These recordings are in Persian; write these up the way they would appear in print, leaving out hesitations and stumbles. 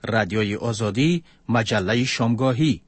رادیوی آزادی، مجله شامگاهی.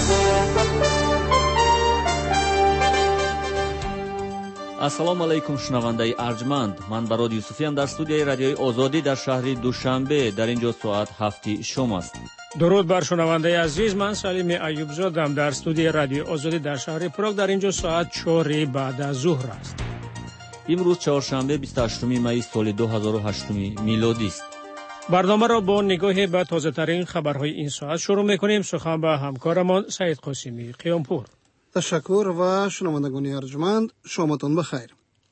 ассалому алайкум шунавандаи арҷманд, ман барод Юсуфиам дар студияи радиои Озодӣ дар шаҳри Душанбе. Дар ин ҷо соат 7 шом аст. дуруд бар шунавандаи азиз, ман Салими Айюбзодам дар студияи радиои Озодӣ дар шаҳри Прог. дар ин ҷо соат 4 баъд аз зуҳр аст. имрӯз чаҳоршанбе 28 майи соли 2008 милодист. барномаро бо нигоҳе ба тозатарин хабарҳои ин соат шурӯъ мекунем. сухан ба ҳамкорамон Саид Қосимӣ Қиёмпур. تشکر و شنوندگان ارجمند، شامتان بخیر.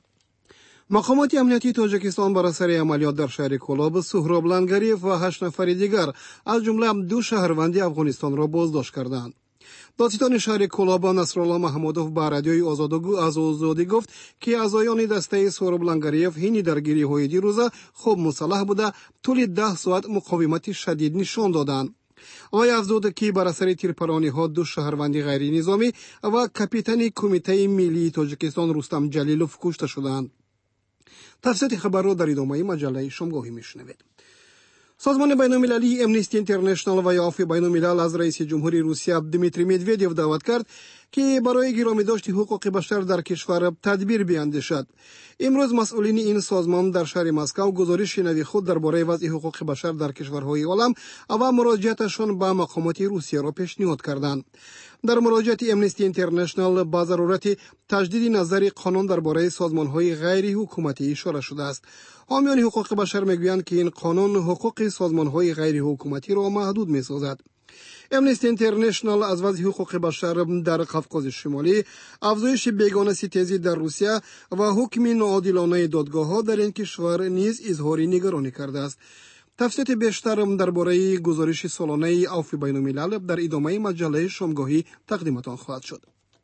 مقامات امنیتی تاجیکستان بر اثر عملیات در شهر کولاب، سهراب لنگریف و 8 نفر دیگر از جمله 2 شهروند افغانستان را بازداشت کردند. دادستان شهر کولاب نصرالله محمودوف به رادیوی آزادی گفت که اعضایان دسته سهراب لنگریف هینی درگیری‌های دیروز خوب مسلح بوده طول 10 ساعت مقاومت شدید نشان دادند. وی افزود که بر اثر تیرپرانی ها 2 شهروند غیر نظامی و کاپیتان کمیته ملی تاجیکستان رستم جلیلوف کشته شدند. تفصیل خبر را در ادامه مجله شامگاهی میشنوید. سازمان بین‌المللی امنیستی اینترنشنال و یافی بین‌الملل از رئیس جمهوری روسیه دیمیتری مدودیف دعوت کرد که برای گرامی‌داشت حقوق بشر در کشور تدبیر بیاندیشد. امروز مسئولین این سازمان در شهر مسکو گزارش نوی خود درباره وضع حقوق بشر در کشورهای عالم و مراجعتشان به مقامات روسیه را پیشنهاد کردند. در مراجعت امنیستی اینترنشنال با ضرورت تجدید نظر قانون درباره سازمان‌های غیر حکومتی اشاره شده است. حامیان حقوق بشر میگویند که این قانون حقوق سازمان‌های غیر حکومتی را محدود می‌سازد. امنیستی اینترنشنال از وضع حقوق بشر در قفقاز شمالی، افزایش بیگانه ستیزی در روسیه و حکم ناعادلانه دادگاه‌ها در این کشور نیز اظهار نگرانی کرده است. تفصیلات بیشتر درباره گزارش سالانه عفو بین‌الملل در ادامه مجله شامگاهی تقدیمتان خواهد شد.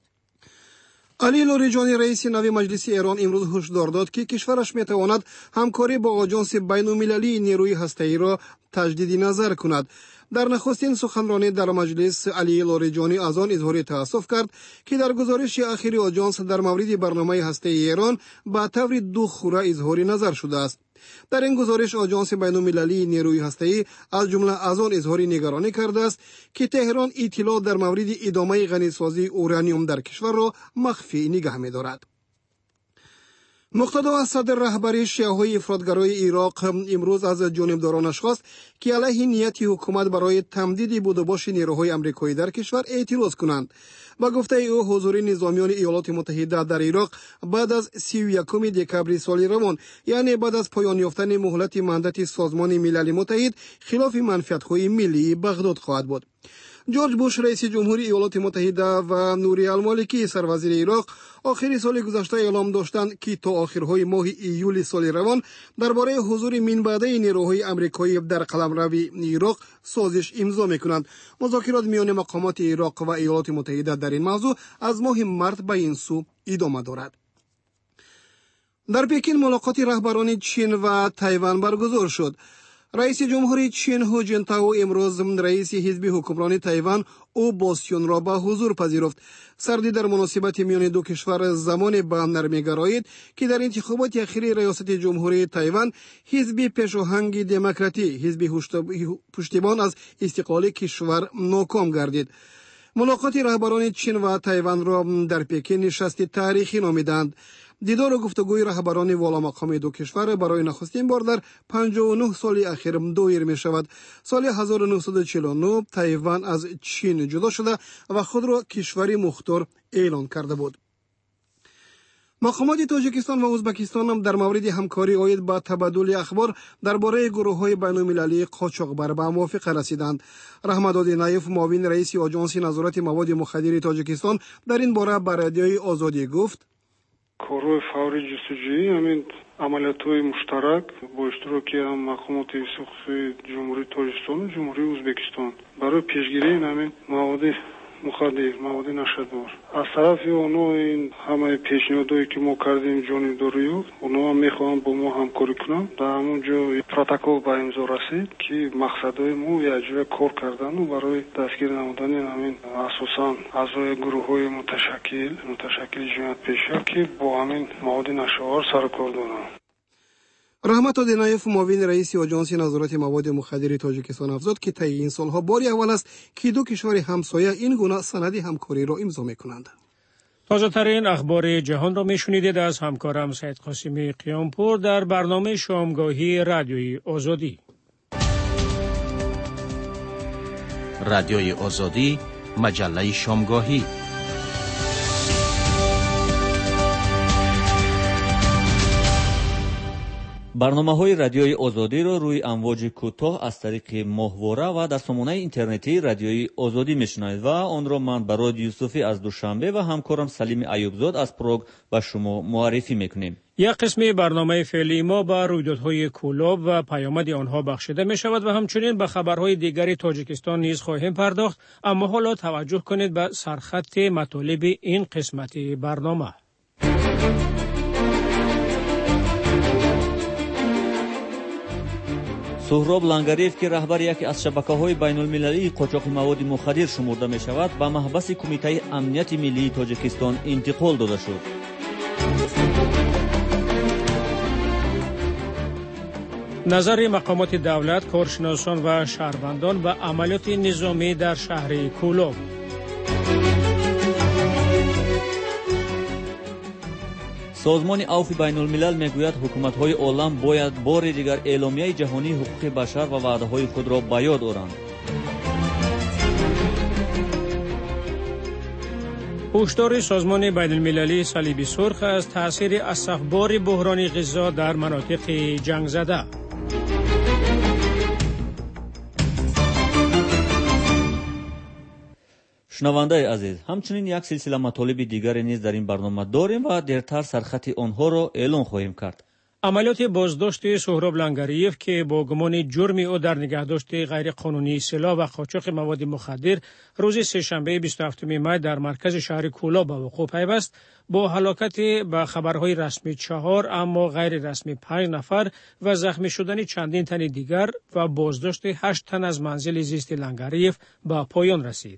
علی لاریجانی رئیس نوی مجلس ایران امروز هشدار داد که کشورش میتواند همکاری با آژانس بین‌المللی نیروی هسته‌ای را تجدید نظر کند. در نخستین سخنرانی در مجلس، علی لاریجانی از آن اظهار تأسف کرد که در گزارش اخیر آژانس در مورد برنامه هسته‌ای ایران به طور دخوره اظهار نظر شده است. در این گزارش آژانس بین‌المللی نیروی هسته‌ای از جمله از آن اظهار نگرانی کرده است که تهران اطلاع در مورد ادامه غنیسازی اورانیوم در کشور را مخفی نگه می‌دارد. مقتدا صدر رهبری شیعه‌های افراطگرای عراق امروز از جانبدارانش خواست که علیه نیت حکومت برای تمدید بودوباش نیروهای آمریکایی در کشور اعتراض کنند. با گفته او، حضور نظامیان ایالات متحده در عراق بعد از 31 دکامبر سال روان، یعنی بعد از پایان یافتن مهلت ماندت سازمان ملل متحد، خلاف منفعت‌های ملی بغداد خواهد بود. جورج بوش رئیس جمهوری ایالات متحده و نوری المالکی سروزیر عراق آخر سال گذشته اعلام داشتند که تا آخرهای ماه ایول سال روان درباره حضور من بعده نیروهای آمریکایی در قلمرو عراق سازش امضا می‌کنند. مذاکرات میان مقامات عراق و ایالات متحده در این موضوع از ماه مارس به این سو ادامه دارد. در پکن ملاقات رهبران چین و تایوان برگزار شد. رئیس جمهوری چین هو جنتائو امروز رئیس حزب حکمران تایوان او باسیون را به حضور پذیرفت. سردی در مناسبت میان دو کشور زمان به هم نرمی‌گرایید که در انتخابات اخیر ریاست جمهوری تایوان حزب پیشاهنگ دموکراتی، حزب پشتیبان از استقلال کشور، ناکام گردید. ملاقات رهبران چین و تایوان را در پکن نشست تاریخی نامیدند. دیدار و گفتگوی رهبران والا مقام دو کشور برای نخستین بار در 59 سال اخیر دایر می شود. سال 1949 تایوان از چین جدا شده و خود را کشوری مختار اعلان کرده بود. مقامات تاجیکستان و ازبکستان هم در مورد همکاری عاید به تبادل اخبار درباره گروه‌های بین‌المللی قاچاقبر به موافقه رسیدند. رحمت‌عادی نایف، معاون رئیس آژانس نظارت مواد مخدر تاجیکستان، در این باره به رادیوی آزادی گفت: کارهای فوری جستجویی همین عملیات‌های مشترک با اشتراک مقامات سخصی جمهوری تاجیکستان و جمهوری ازبکستان برای پیشگیری همین مواد مخدر، مواد نشادور. از طرف اونها این همه پیشنهادایی که ما کردیم جانبداریو، اونها هم میخوان با ما همکاری کنن. در همونجا پروتکل به امضا رسید که مقصدهای ما یکجا کار کردن و برای دستگیر نمودن همین اساساً اعضای گروه‌های متشکل جمعیت پیشه که با همین مواد نشادور سر کار دارن. رحمت آدینایف معاون رئیس آژانس نظارت مواد مخدر تاجیکستان افزود که طی این سالها باری اول است که دو کشور همسایه این گونه سند همکاری را امضا می‌کنند. تازه ترین اخبار جهان را میشنیدید از همکارم سید قاسمی قیامپور در برنامه شامگاهی رادیوی آزادی. رادیوی آزادی، مجله شامگاهی. برنامه‌های رادیوی آزادی را روی امواج کوتاه از طریق ماهواره و در سامانه اینترنتی رادیوی آزادی میشنوید و آن را من براد یوسفی از دوشنبه و همکارم سلیم ایوبزاد از پراگ به شما معرفی میکنیم. یک قسم برنامه فعلی ما به رویدادهای کولاب و پیامد آنها بخشیده می شود و همچنین به خبرهای دیگری تاجیکستان نیز خواهیم پرداخت، اما حالا توجه کنید به سرخط مطالب این قسمت برنامه. سهراب لنگریف که رهبر یکی از شبکه‌های بین‌المللی قاچاق مواد مخدر شمرده می شود به محبس کمیته امنیت ملی تاجیکستان انتقال داده شد. نظر مقامات دولت، کارشناسان و شهروندان به عملیات نظامی در شهر کولاب. سازمان عفو بین الملل میگوید حکومت‌های عالم باید بار دیگر اعلامیه جهانی حقوق بشر و وعده‌های خود را به یاد آورند. هشدار سازمان بین المللی صلیب سرخ از تأثیر اسفبار بحران غذا در مناطق جنگ زده. شنونده عزیز، همچنین یک سلسله مطالب دیگر نیز در این برنامه داریم و دیرتر سرخط آنها را اعلان خواهیم کرد. عملیات بازداشت سهراب لنگریف که با گمان جرم او در نگهداشت غیرقانونی سلاح و قاچاق مواد مخدر روز سه‌شنبه 27 می در مرکز شهر کولاب به وقوع پیوست، با هلاکت به خبرهای رسمی 4 اما غیر رسمی 5 نفر و زخمی شدن چندین تن دیگر و بازداشت 8 تن از منزل زیست لنگریف به پایان رسید.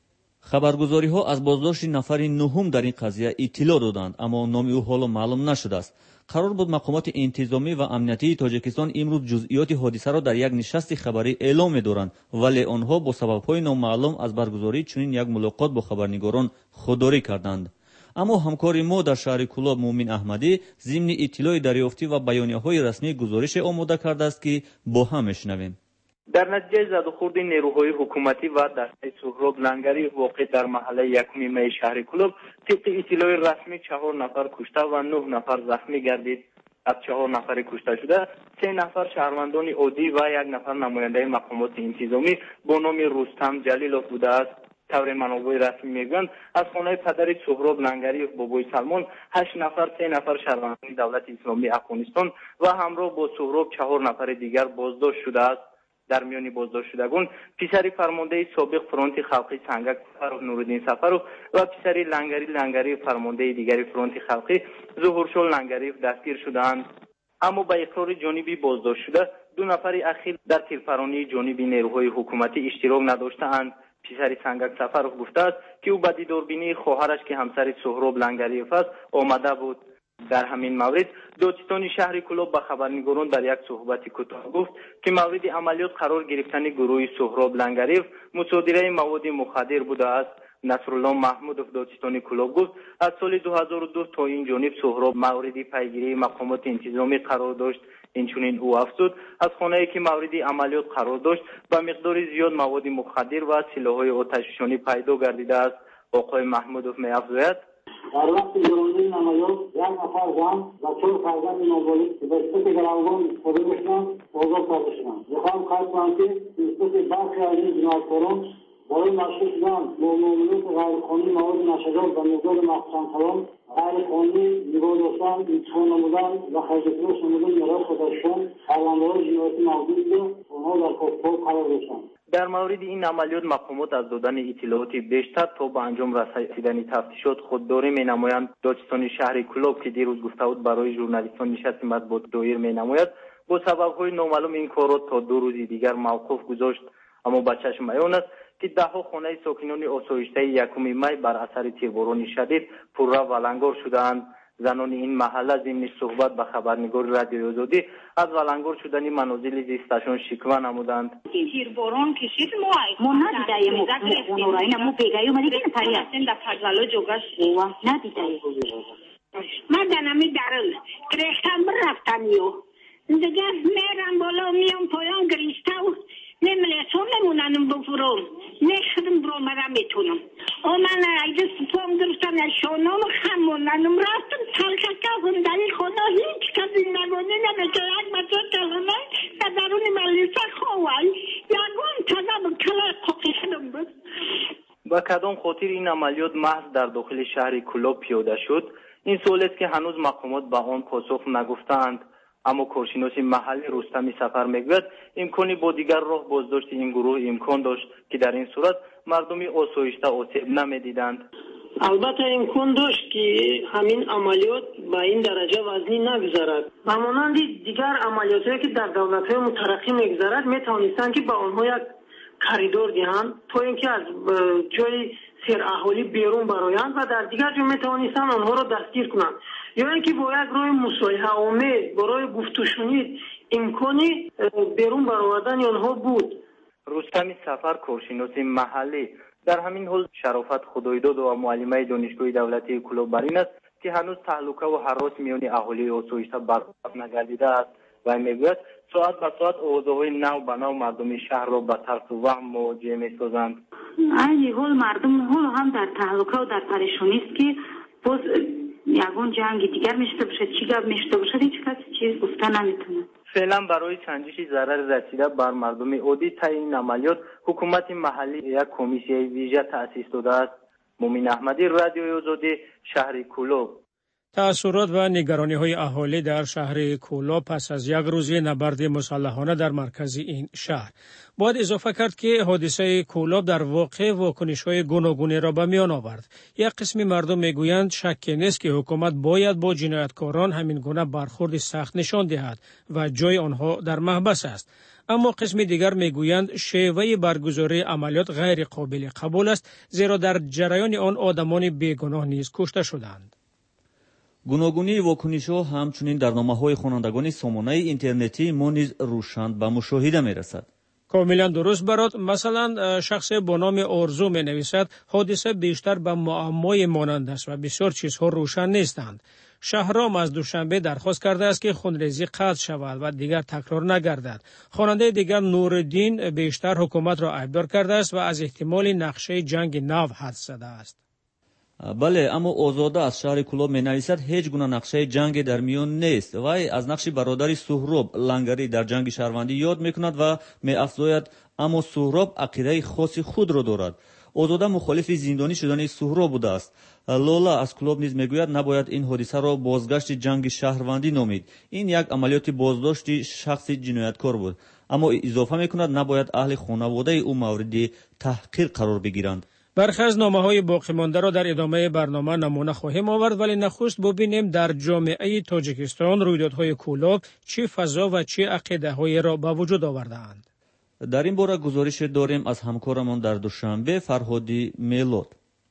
خبرگزاری‌ها از بازداشت نفر نهم در این قضیه اطلاع دادند، اما نام او حالا معلوم نشده است. قرار بود مقامات انتظامی و امنیتی تاجیکستان امروز جزئیات حادثه را در یک نشست خبری اعلام می‌دارند، ولی آنها با سبب‌های نامعلوم از برگزاری چنین یک ملاقات با خبرنگاران خودداری کردند. اما همکار ما در شهر کولاب مومن احمدی ضمن اطلاع دریافتی و بیانیه‌های رسمی گزارش آماده کرده است که با هم می‌شنویم. در نتیجه زدوخورد نیروهای حکومتی و دسته سهراب لنگریف واقع در محله یکم می شهر کولاب طبق اطلاع رسمی 4 نفر کشته و 9 نفر زخمی گردید. از 4 نفر کشته شده 3 نفر شهروندان عادی و 1 نفر نماینده مقامات انتظامی با نام رستم جلیلوف بوده است. طور منابع رسمی میگویند از خانه پدر سهراب لنگریف بابای سلمان 8 نفر 3 نفر شهروندان دولت اسلامی افغانستان و همراه با سهراب 4 نفر دیگر بازداشت شده است. در میان بازداشت شدگان پسر فرمانده سابق فرانت خلقی سنگک سفرو نورالدین سفرو و پسر لنگری فرمانده دیگری فرانت خلقی ظهورشاه لنگریف دستگیر شدند. اما به اقرار جانبی بازداشت شده 2 نفر اخیر در تیرپرانی جانبی نیروهای حکومتی اشتراک نداشتند. پسر سنگک سفرو گفته است که او به دیداربینی خواهرش که همسر سهراب لنگریف است آمده بود. در همین مورد دادستان شهر کولاب به خبرنگاران در یک صحبت کوتاه گفت که مورد عملیات قرار گرفتن گروه سهراب لنگریف مصادره مواد مخدر بوده است. نصرالله محمودوف دادستان کولاب گفت از سال 2002 تا این جانب سهراب مورد پیگیری مقامات انتظامی قرار داشت. اینچنین او افزود از خانه‌ای که مورد عملیات قرار داشت به مقدار زیاد مواد مخدر و سلاح‌های آتش‌نشانی پیدا گردیده است. آقای محمودوف می‌افزاید در وقت جرمانه این عملیات 1 نفر زن و 4 فرزند نابالغ که به صورت گروگان استفاده داشتند آزاد ساخته شدند. می‌خواهم خواهش کنم که توسط برخی از این جنایتکاران برای مشغول شدن با ممنوعیت غیرقانونی مواد نشادات و مقدار مخصوص کلان غیرقانونی نگاه داشتن، انتخاب نمودن و خرج‌فروش نمودن میراث خودشان پرونده‌های جنایتی موجود بود آنها در پاسپورت قرار داشتند. در مورد این عملیات مقامات از دادن اطلاعات بیشتر تا به انجام رسیدن تفتیشات خودداری می‌نمایند. دادستان شهر کولاب که دیروز گفته بود برای ژورنالیستان نشست مطبوعات دایر می‌نماید با سبب‌های نامعلوم این کارات تا 2 روز دیگر موقوف گذاشت. اما به چشم عیان است که ده‌ها خانه ساکنان آسایشته یکم می بر اثر تیرباران شدید پررو و لنگار شدند. زنان این محله ضمن صحبت به خبرنگار رادیوی آزادی از ولنگار شدن منازل زیستشان شکوه نمودند. زیر باران کشید ما ندیدیم اونورا اینمو پیگایی اومدی که پری هستن در پرزالا جوگش ندیدیم من دنمی درل گریختم رفتم یو دیگه میرم بالا میام پایان گریسته و نمیلیسون نموننم بفروم نخدم برامرم میتونم من ایده سپام گرفتم نشانم خموننم رفتم تلکه هم دلی خونه هیچ کسی نگونه نمیشه یک بچه کلمه در درون ملیسه خواه یکون تازه کلا قاقیشنم بود. با کدام خاطر این عملیات محض در داخل شهر کلوب پیاده شد؟ این سوال است که هنوز مقامات به آن پاسخ نگفتند. اما کارشناس محلی رستمی سفر میگوید امکانی با دیگر راه بازداشت این گروه امکان داشت که در این صورت مردمی آسایشته آسیب نمیدیدند. البته امکان داشت که همین عملیات به این درجه وزنی نگذرد و مانند دیگر عملیاتی که در دولت‌های مترقی میگذرد میتوانستند که به آنها یک کریدور دهند تا اینکه از جای سیر اهالی بیرون برآیند و در دیگر جا میتوانستند آنها را دستگیر کنند یا اینکه با یک راه مصالحه آمیز برای گفت و شنید امکانی بیرون برآوردن آنها بود. رستمی سفر کارشناس محلی در همین حال شرافت خدایداد و معلمه دانشگاه دولتی کلوب بر این است که هنوز تهلکه و هراس میان اهالی آسایشته برقرار نگردیده است و میگوید ساعت به ساعت اوضاعهای نو به نو مردم شهر را به ترس و وهم مواجه میسازند. این حال مردم حال هم در تهلکه و در پریشانی است که باز یگون جنگ دیگر میشته باشه چی گپ میشته باشه هیچ کسی چیز گفته نمیتونه. فعلا برای سنجش ضرر رسیده بر مردم عادی طی این عملیات حکومت محلی یک کمیسیه ویژه تأسیس داده است. مومن احمدی، رادیوی آزادی، شهر کلوب. تأثیرات و نگرانی‌های اهالی در شهر کولوب پس از یک روز نبرد مسلحانه در مرکز این شهر. باید اضافه کرد که حادثه کولوب در واقع واکنش‌های گوناگونی را به میان آورد. یک قسم مردم میگویند شک نیست که حکومت باید با جنایتکاران همین گونه برخورد سخت نشان دهد و جای آنها در محبس است. اما قسم دیگر میگویند شیوه برگزاری عملیات غیر قابل قبول است زیرا در جریان آن آدمان بیگناه نیز کشته شدند. گوناگونی واکنش‌ها همچنین در نامه‌های خوانندگان سامانه اینترنتی ما نیز روشن به مشاهده می‌رسد. کاملا درست برات. مثلا شخص با نام آرزو می‌نویسد حادثه بیشتر به معمای مانند است و بسیار چیزها روشن نیستند. شهرام از دوشنبه درخواست کرده است که خونریزی قطع شود و دیگر تکرار نگردد. خواننده دیگر نورالدین بیشتر حکومت را عیبدار کرده است و از احتمال نقشه جنگ نو حدس زده است. بله، اما آزاده از شهر کولوب می‌نویسد هیچ گونه نقشه جنگ در میان نیست. وی از نقش برادری سهراب لنگری در جنگ شهروندی یاد می‌کند و می‌افزاید اما سهراب عقیده خاص خود را دارد. آزاده مخالف زندانی شدن سهراب بوده است. لولا از کلوب نیز میگوید نباید این حادثه را بازگشت جنگ شهروندی نامید. این یک عملیات بازداشت شخص جنایتکار بود. اما اضافه می‌کند نباید اهل خانواده او مورد تحقیر قرار بگیرند. برخی از نامه‌های باقی مانده را در ادامه برنامه نمونه خواهیم آورد، ولی نخست ببینیم در جامعه تاجیکستان رویدادهای کولوب چه فضا و چه عقیده‌هایی را به وجود آورده‌اند. در این باره گزارش داریم از همکارمان در دوشنبه فرهادی میلاد.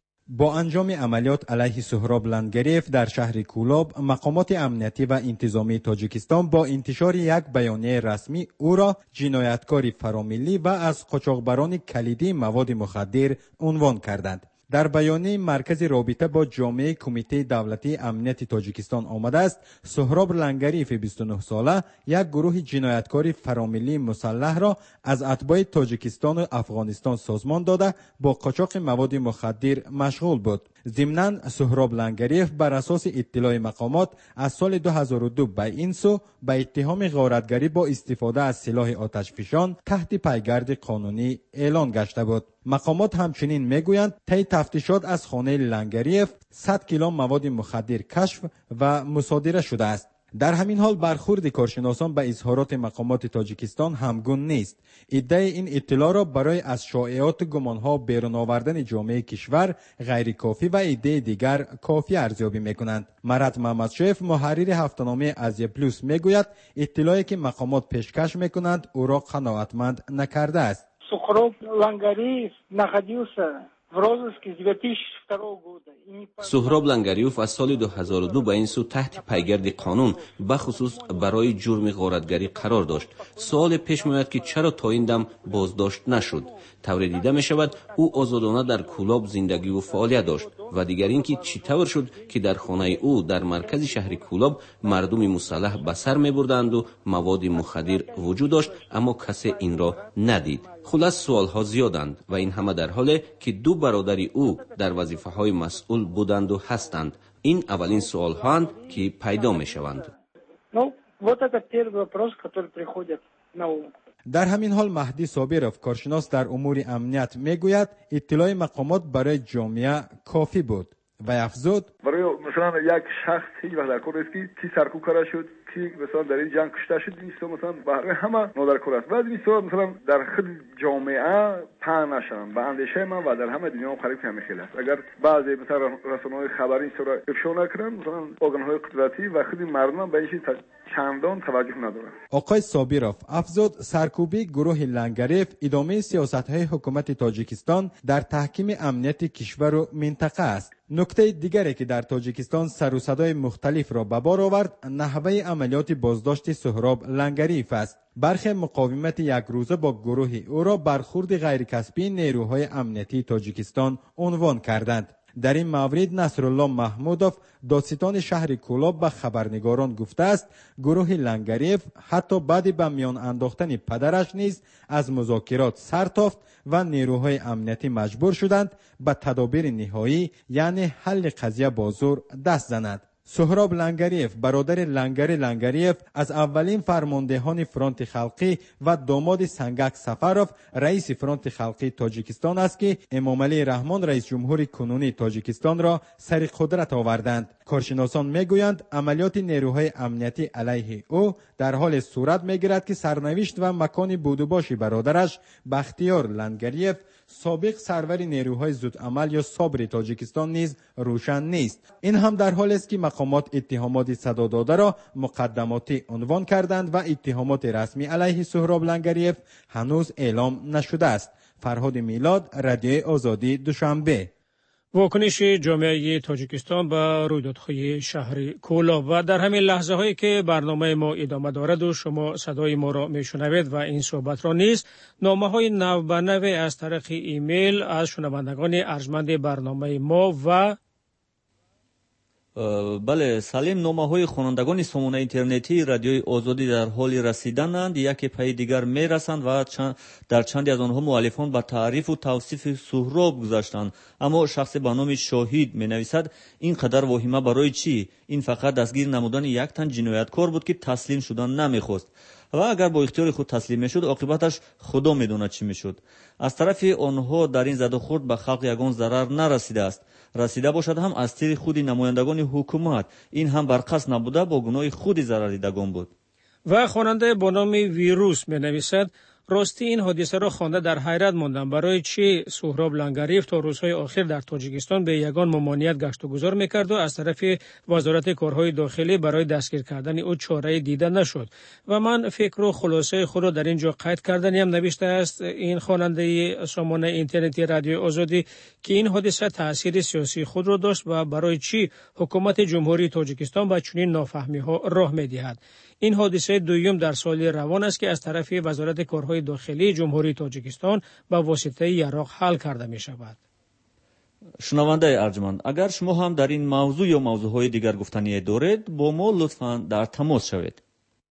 با انجام عملیات علیه سهراب لنگریف در شهر کولوب، مقامات امنیتی و انتظامی تاجیکستان با انتشار یک بیانیه رسمی او را جنایتکاری فراملی و از قاچاقبران کلیدی مواد مخدر عنوان کردند. در بیانیه مرکز رابطه با جامعه کمیته دولتی امنیت تاجیکستان آمده است سهراب لنگریف 29 ساله یک گروه جنایتکاری فراملی مسلح را از اتباع تاجیکستان و افغانستان سازمان داده با قاچاق مواد مخدر مشغول بود. ضمناً سهراب لنگریف بر اساس اطلاع مقامات از سال 2002 به این سو به اتهام غارتگری با استفاده از سلاح آتشفشان تحت پیگرد قانونی اعلان گشته بود. مقامات همچنین میگویند طی تفتیشات از خانه لنگریف 100 کیلو مواد مخدر کشف و مصادره شده است. در همین حال برخورد کارشناسان به اظهارات مقامات تاجیکستان همگون نیست. ادعای این اطلاع را برای از شایعات گمانها بیرون آوردن جامعه کشور غیر کافی و ادعای دیگر کافی ارزیابی میکنند. مراد محمدشریف محرر هفته‌نامه ازیا پلوس میگوید اطلاعی که مقامات پیشکش میکنند او را قناعتمند نکرده است. سهراب لنگریف نقدیوس سهراب لنگریوف از سال 2002 به این سو تحت پیگرد قانون بخصوص برای جرم غارتگری قرار داشت. سوال پیش میاد که چرا تا این دم بازداشت نشد؟ طور دیده می شود او آزادانه در کولاب زندگی و فعالیت داشت و دیگر اینکه چطور شد که در خانه او در مرکز شهر کولاب مردم مسلح به سر می بردند و مواد مخدر وجود داشت اما کسی این را ندید. خلاص سوال ها زیادند و این همه در حالی که دو برادر او در وظیفه های مسئول بودند و هستند. این اولین سوال هاند که پیدا می شوند. در همین حال مهدی صابرов کارشناس در امور امنیت میگوید اطلاع مقامات برای جامعه کافی بود و افزود برای مثلا یک شخص هیچ وقت در کار است که کی سرکوب کرده شد کی مثلا در این جنگ کشته شد نیست مثلا برای همه نادرکار است. بعضی نیست مثلا در خود جامعه پهن نشن به اندیشه من و در همه دنیا خریب همین خیلی است. اگر بعضی مثلا رسانه‌های خبری این سر افشا نکنن مثلا ارگان‌های قدرتی و خود مردم به این چیز چندان توجه ندارند. آقای صابرов افزود سرکوبی گروه لنگریف ادامه سیاست‌های حکومت تاجیکستان در تحکیم امنیت کشور و منطقه است. نکته دیگری که در تاجیکستان سر و صدای مختلف را به بار آورد نحوه عملیات بازداشت سهراب لنگریف است. برخی مقاومت یک روزه با گروه او را برخورد غیرکسبی نیروهای امنیتی تاجیکستان عنوان کردند. در این مورد نصرالله محمودوف دادستان شهر کولاب به خبرنگاران گفته است گروه لنگریف حتی بعد به میان انداختن پدرش نیز از مذاکرات سر تافت و نیروهای امنیتی مجبور شدند به تدابیر نهایی یعنی حل قضیه با زور دست زنند. سهراب لنگریف برادر لنگریف از اولین فرماندهان فرانت خلقی و داماد سنگک سفروف رئیس فرانت خلقی تاجیکستان است که امامعلی رحمان رئیس جمهور کنونی تاجیکستان را سر قدرت آوردند. کارشناسان میگویند عملیات نیروهای امنیتی علیه او در حال صورت میگیرد که سرنوشت و مکان بودوباش برادرش بختیار لنگریف سابق سرور نیروهای زودعمل یا صابر تاجیکستان نیز روشن نیست. این هم در حالی است که مقامات اتهامات صدا داده را مقدماتی عنوان کردند و اتهامات رسمی علیه سهراب لنگریف هنوز اعلام نشده است. فرهاد میلاد، رادیوی آزادی، دوشنبه. واکنش جامعه تاجیکستان به رویدادهای شهر کولاب. و در همین لحظه هایی که برنامه ما ادامه دارد و شما صدای ما را میشنوید و این صحبت را نیز نامه های نو به نو از طریق ایمیل از شنوندگان ارجمند برنامه ما و بله سلیم نامه های خوانندگان سامانه اینترنتی رادیوی آزادی در حال رسیدنند یکی پای دیگر می رسند و در چندی از آنها مؤلفان به تعریف و توصیف سهراب گذاشتند اما شخص به نام شاهید می نویسد این قدر واهمه برای چی؟ این فقط دستگیر نمودن یک تن جنایتکار بود که تسلیم شدن نمیخواست و اگر با اختیار خود تسلیم میشد عاقبتش خدا میداند چی میشد. از طرف آنها در این زد و خورد به خلق یگان ضرر نرسیده است. رسیده باشد هم از طریق خود نمایندگان حکومت. این هم بر قصد نبوده با گناه خود ضرر دیدگان بود. و خواننده با نام ویروس می نویسد راستی این حادثه را خوانده در حیرت ماندم برای چی سهراب لنگریف تا روزهای آخر در تاجیکستان به یگان ممانعت گشت و گذار میکرد و از طرف وزارت کارهای داخلی برای دستگیر کردن او چاره دیده نشد. و من فکر و خلاصه خود را در اینجا قید کردنی هم نوشته است این خواننده سامانه اینترنتی رادیو آزادی که این حادثه تاثیر سیاسی خود را داشت و برای چی حکومت جمهوری تاجیکستان با چنین نافهمی ها راه میدهد. این حادثه دوم در سال روان است که از طرف وزارت کارهای داخلی جمهوری تاجیکستان با واسطه یراق حل کرده می شود. شنونده ارجمند اگر شما هم در این موضوع یا موضوعهای دیگر گفتنی دارید با ما لطفاً در تماس شوید.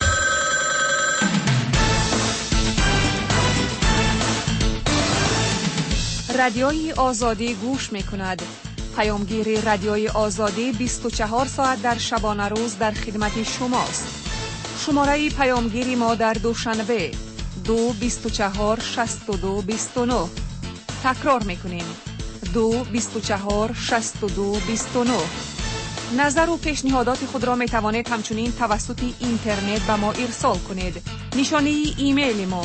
رادیوی آزادی گوش می کند. پیامگیر رادیوی آزادی 24 ساعت در شبانه روز در خدمت شماست. شماره پیامگیری ما در دوشنبه 224 62 29. تکرار میکنیم 224 62 29. نظر و پیشنهادات خود را می توانید همچنین توسط اینترنت به ما ارسال کنید. نشانه ایمیل ما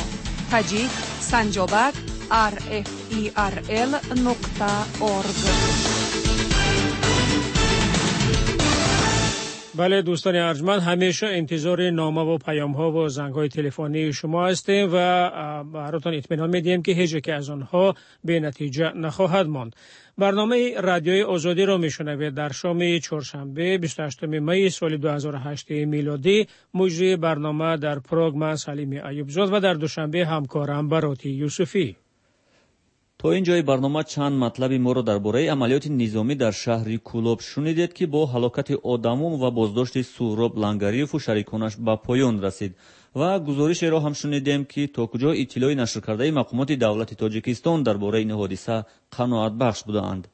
tajik@rferl.org. بله دوستان ارجمند، همیشه انتظار نامه و پیام ها و زنگ های تلفنی شما هستیم و براتون اطمینان میدیم که هیچ یک از آنها به نتیجه نخواهد ماند. برنامه رادیوی آزادی را میشنوید در شام چهارشنبه 28 می سال 2008 میلادی. مجری برنامه در پراگ من سلیم ایوبزاد و در دوشنبه همکارم براتی یوسفی. تا اینجای برنامه چند مطلبی ما را درباره عملیات نظامی در شهر کولوب شنیدید که با هلاکت آدمون و بازداشت سهراب لنگریف و شریکانش به پایان رسید و گزارش را هم شنیدیم که تا کجا اطلاع نشر کرده مقامات دولت تاجیکستان درباره این حادثه قناعت بخش بودند.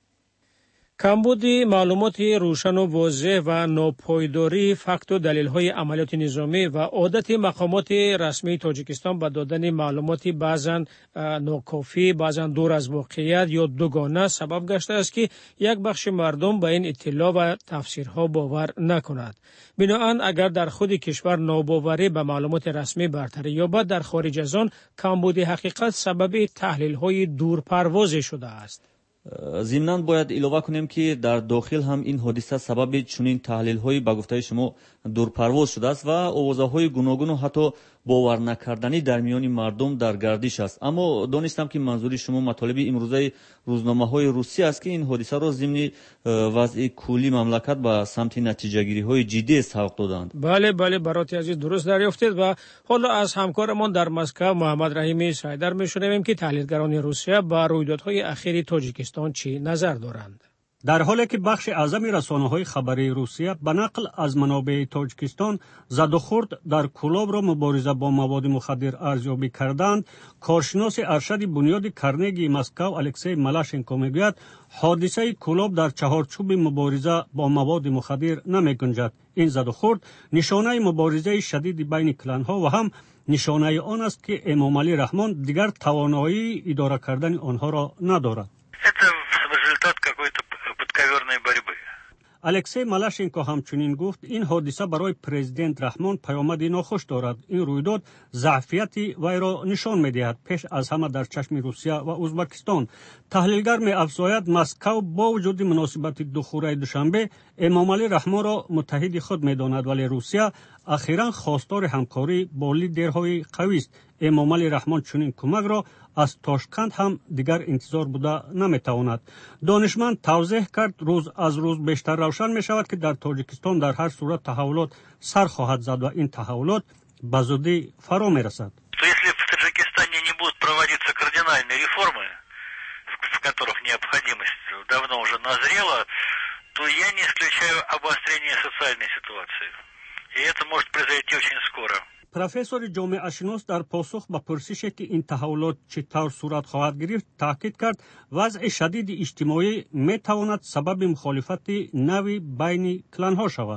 کمبود معلومات روشن و واضح و ناپایداری فکت و دلیل‌های عملیات نظامی و عادت مقامات رسمی تاجیکستان به دادن معلوماتی بعضاً ناکافی، بعضاً دور از واقعیت یا دوگانه سبب گشته است که یک بخش مردم به این اطلاع و تفسیرها باور نکند. بنابراین اگر در خود کشور ناباوری به معلومات رسمی برتری یابد، در خارج از آن کمبود حقیقت سبب تحلیل‌های دورپروازی شده است. ضمناً باید اضافه کنیم که در داخل هم این حادثه سبب چنین تحلیل‌های به گفته شما دورپرواز شده است و آوازه‌های گوناگون و حتی باور نکردنی در میان مردم در گردش است. اما دانستم که منظور شما مطالب امروزه روزنامه‌های روسی است که این حادثه را ضمن وضع کلی مملکت به سمت نتیجه‌گیری‌های جدی سوق دادند. بله براتی عزیز درست دریافتید و حالا از همکارمان در مسکو محمد رحیمی سایدر می‌شنویم که تحلیلگران روسیه با رویدادهای اخیر تاجیکستان چی نظر دارند. در حالی که بخش اعظم رسانه‌های خبری روسیه به نقل از منابع تاجیکستان زد و خورد در کولوب را مبارزه با مواد مخدر ارزیابی کردند، کارشناس ارشد بنیاد کارنگی مسکو الکسی مالاشنکو میگوید حادثه کولوب در چهارچوب مبارزه با مواد مخدر نمی‌گنجد. این زد و خورد نشانه مبارزه شدید بین کلان‌ها و هم نشانه آن است که امام علی رحمان دیگر توانایی اداره کردن آنها را ندارد. الکسی مالاشنکو همچنین گفت این حادثه برای پرزیدنت رحمان پیامد ناخوش دارد. این رویداد ضعفیت وی را نشان می‌دهد پیش از همه در چشم روسیه و ازبکستان. تحلیلگر می‌افزاید مسکو با وجود مناسبت دوخوره دوشنبه امام علی رحمان را متحد خود می‌داند، ولی روسیه اخیراً خواستار همکاری با لیدرهای قوی است. امام علی رحمان چنین کمک را از تاشکند هم دیگر انتظار بوده نمیتواند. دانشمند توضیح کرد روز از روز بیشتر روشن می شود که در تاجیکستان در هر صورت تحولات سر خواهد زد و این تحولات به زودی فرا می رسد. Если в Таджикистане не будут проводиться кардинальные реформы, в которых необходимость давно уже назрела, то я не исключаю обострение социальной ситуации. И это может произойти очень скоро. پروفسور جامعه شناس در پاسخ به پرسشی که این تحولات چطور صورت خواهد گرفت تاکید کرد وضع شدید اجتماعی می تواند سبب مخالفت نوی بین کلان‌ها شود.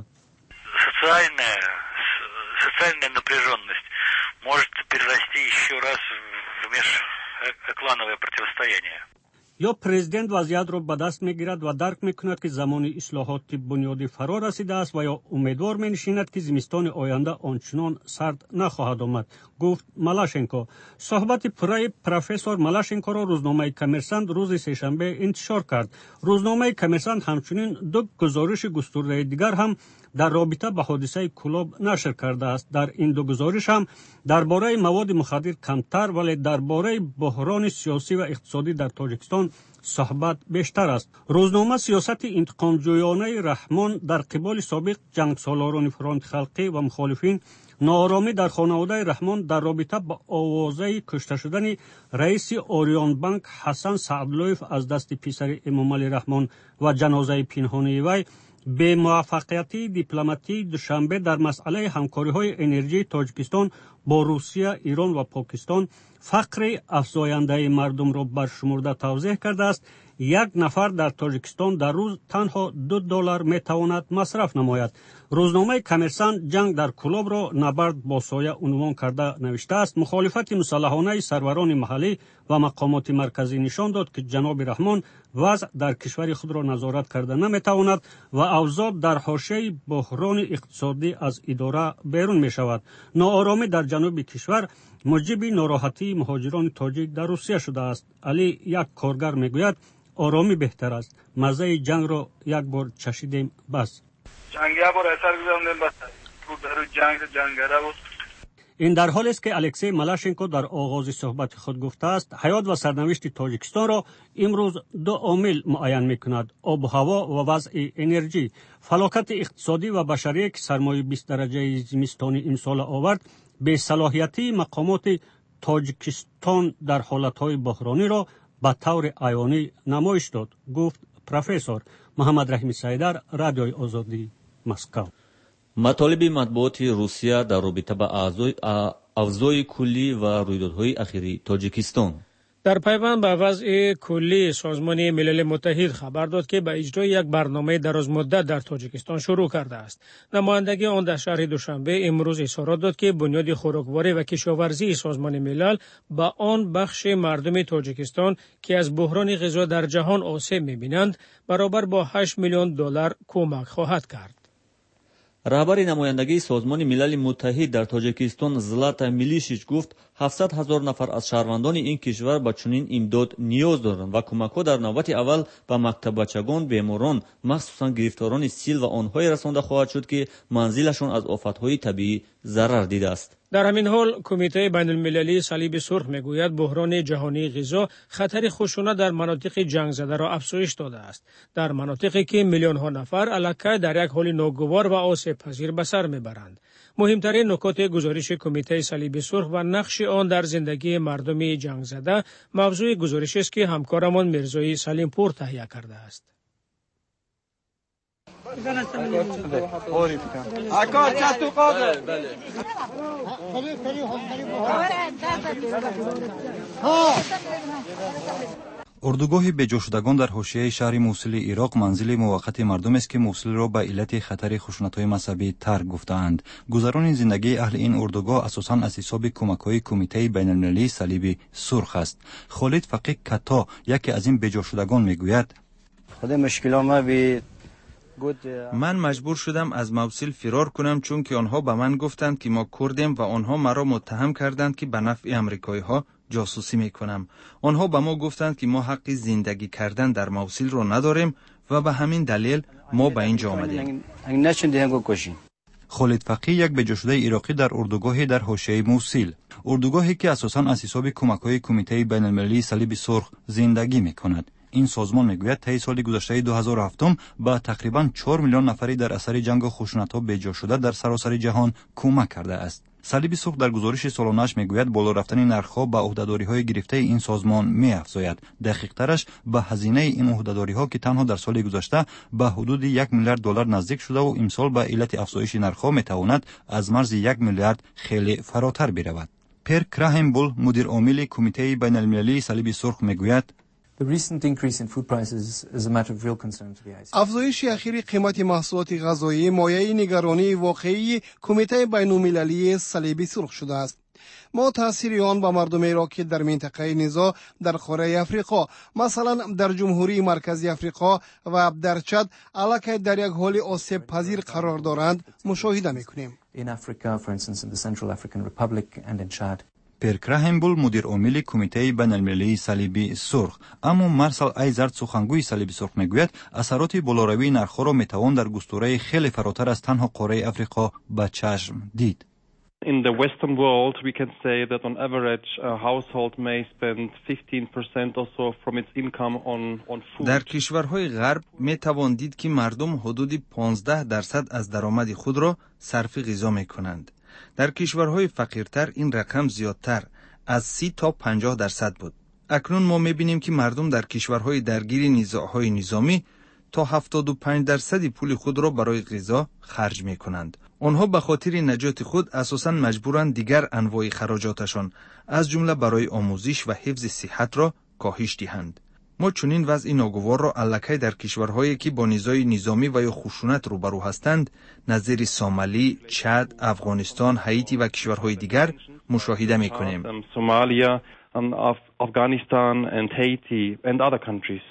Социальная напряженность может перерасти еще раз в межклановое противостояние. یا پرزیدنت وضعیت را به دست میگیرد و درک میکند که زمان اصلاحات بنیادی فرا رسیده است و یا امیدوار مینشیند که زمستان آینده آنچنان سرد نخواهد آمد، گفت مالاشنکو. صحبت پرای پروفسور مالاشنکو را روزنامه کمرسند روز سه‌شنبه انتشار کرد. روزنامه کمرسند همچنین دو گزارش گسترده دیگر هم در رابطه با حادثه کولوب نشر کرده است. در این دو گزارش هم درباره مواد مخدر کمتر ولی درباره بحران سیاسی و اقتصادی در تاجیکستان صحبت بیشتر است. روزنامه سیاست انتقامجویانه رحمان در قبال سابق جنگسالاران فرانت خلقی و مخالفین، ناآرامی در خانواده رحمان در رابطه با آوازه کشته شدن رئیس اوریون بانک حسن سعدلویف از دست پسر امام علی رحمان و جنازه پنهانی وی، به موفقیت دیپلماتی دوشنبه در مسئله همکاری‌های انرژی تاجیکستان با روسیه، ایران و پاکستان فقر افزاینده مردم را برشمرده توضیح کرده است. یک نفر در تاجیکستان در روز تنها $2 میتواند مصرف نماید. روزنامه کمرسند جنگ در کولوب را نبرد با سایه عنوان کرده نوشته است. مخالفت مسلحانه سروران محلی و مقامات مرکزی نشان داد که جناب رحمان وضع در کشور خود را نظارت کرده نمیتواند و اوضاع در حاشیه بحران اقتصادی از اداره بیرون می شود. ناآرامی در جنوب کشور موجب ناراحتی مهاجران تاجیک در روسیه شده است. علی یک کارگر میگوید آرامی بهتر است. مزه جنگ را یک بار چشیدیم بس. جنگیا بر اثر گذاروندن بس رو جنگره بود. این در حالی است که الکسی مالاشنکو در آغاز صحبت خود گفته است حیات و سرنوشت تاجیکستان را امروز دو عامل معین می‌کند: آب و هوا و وضع انرژی. فلاکت اقتصادی و بشری که سرمایه 20 درجه زمستانی امسال آورد، به صلاحیتی مقامات تاجیکستان در حالت‌های بحرانی را به طور عیانی نمایش داد، گفت پروفسور محمد رحیم سیدر، رادیوی آزادی، مسکو. مطالب مطبوعاتی روسیه در رابطه با اوضاع کلی و رویدادهای اخیری تاجیکستان. در پیوند به وضع کلی، سازمان ملل متحد خبر داد که به اجرای یک برنامه دراز مدت در تاجیکستان شروع کرده است. نمایندگی آن در شهر دوشنبه امروز اظهارات داد که بنیاد خوراکواری و کشاورزی سازمان ملل به آن بخش مردم تاجیکستان که از بحران غذا در جهان آسیب می‌بینند برابر با 8 میلیون دلار کمک خواهد کرد. رهبر نمایندگی سازمان ملل متحد در تاجیکستان زلاتا میلیشیچ گفت 700,000 نفر از شهروندان این کشور به چنین امداد نیاز دارند و کمک‌ها در نوبت اول به مکتبچگان، بیماران، مخصوصا گرفتاران سیل و آنهایی رسانده خواهد شد که منزلشان از آفت‌های طبیعی ضرر دیده است. در همین حال کمیته بین المللی صلیب سرخ میگوید بحران جهانی غذا خطر خشونت در مناطق جنگ زده را افزایش داده است، در مناطقی که میلیون ها نفر الکی در یک حال ناگوار و آسیب پذیر به سر میبرند. مهمترین نکات گزارش کمیته صلیب سرخ و نقش آن در زندگی مردم جنگ زده موضوع گزارشی است که همکارمان میرزای سلیم پور تهیه کرده است. اردوگاه بجاشدگان در حاشیه شهر موصل عراق منزل موقت مردم است که موصل را به علت خطر خشونت‌های مذهبی ترک گفتند. گذران زندگی اهل این اردوگاه اساساً از حساب کمک‌های کمیته بین‌المللی صلیب سرخ است. خالد فقیه کتا، یکی از این بجاشدگان، میگوید: من مجبور شدم از موصل فرار کنم چون که آنها به من گفتند که ما کردیم و آنها مرا متهم کردند که به نفع امریکایی ها جاسوسی میکنم. آنها به ما گفتند که ما حق زندگی کردن در موصل را نداریم و به همین دلیل ما به اینجا آمدیم. خالد فقیه یک بجاشده عراقی در اردوگاهی در حاشیه موصل، اردوگاهی که اساساً از حساب کمک‌های کمیته بین‌المللی صلیب سرخ زندگی میکند. این سازمان میگوید طی سال گذشته 2007 به تقریباً 4 میلیون نفری در اثر جنگ و خشونت‌ها بی‌جا شده در سراسر جهان کمک کرده است. صلیب سرخ در گزارش سالانه‌اش میگوید بالا رفتن نرخ‌ها به عهده‌داری‌های گرفته این سازمان می‌افزاید. دقیق‌ترش به هزینه این عهده‌داری‌ها که تنها در سال گذشته به حدود 1 میلیارد دلار نزدیک شده و امسال به علت افزایش نرخ‌ها میتواند از مرز 1 میلیارد خیلی فراتر برود. پر کراهمبول، مدیر عامل کمیته بین‌المللی صلیب سرخ میگوید: افزایش اخیر قیمت محصولات غذایی مایه نگرانی واقعی کمیته بین‌المللی صلیب سرخ شده است. ما تاثیر آن به مردم عراقی در منطقه نزاع در قاره افریقا، مثلا در جمهوری مرکزی افریقا و در چاد، الکی در یک حال آسیب پذیر قرار دارند مشاهده می‌کنیم. پر کراهمبول، مدیر عامل کمیته بین‌المللی صلیب سرخ. اما مارسل ایزارد، سخنگوی صلیب سرخ، میگوید اثرات بالاروی نرخ‌ها را میتوان در گستره خیلی فراتر از تنها قاره افریقا به چشم دید. In the Western world, we can say that on average, a household may spend 15% or so from its income on food. در کشورهای غرب می توان دید که مردم حدود 15% از درآمد خود را صرف غذا می کنند. در کشورهای فقیرتر این رقم زیادتر، از 30 تا 50% بود. اکنون ما می بینیم که مردم در کشورهای درگیر نزاع‌های نظامی تا 75% پول خود را برای غذا خرج می کنند. آنها به خاطر نجات خود اساساً مجبورند دیگر انواع خراجاتشان از جمله برای آموزش و حفظ صحت را کاهش دهند. ما چنین وضع ناگوار را الکی در کشورهایی که با نزاع نظامی و یا خشونت روبرو هستند نظیر سومالی، چاد، افغانستان، هایتی و کشورهای دیگر مشاهده می‌کنیم. Somalia, Afghanistan and Haiti and other countries.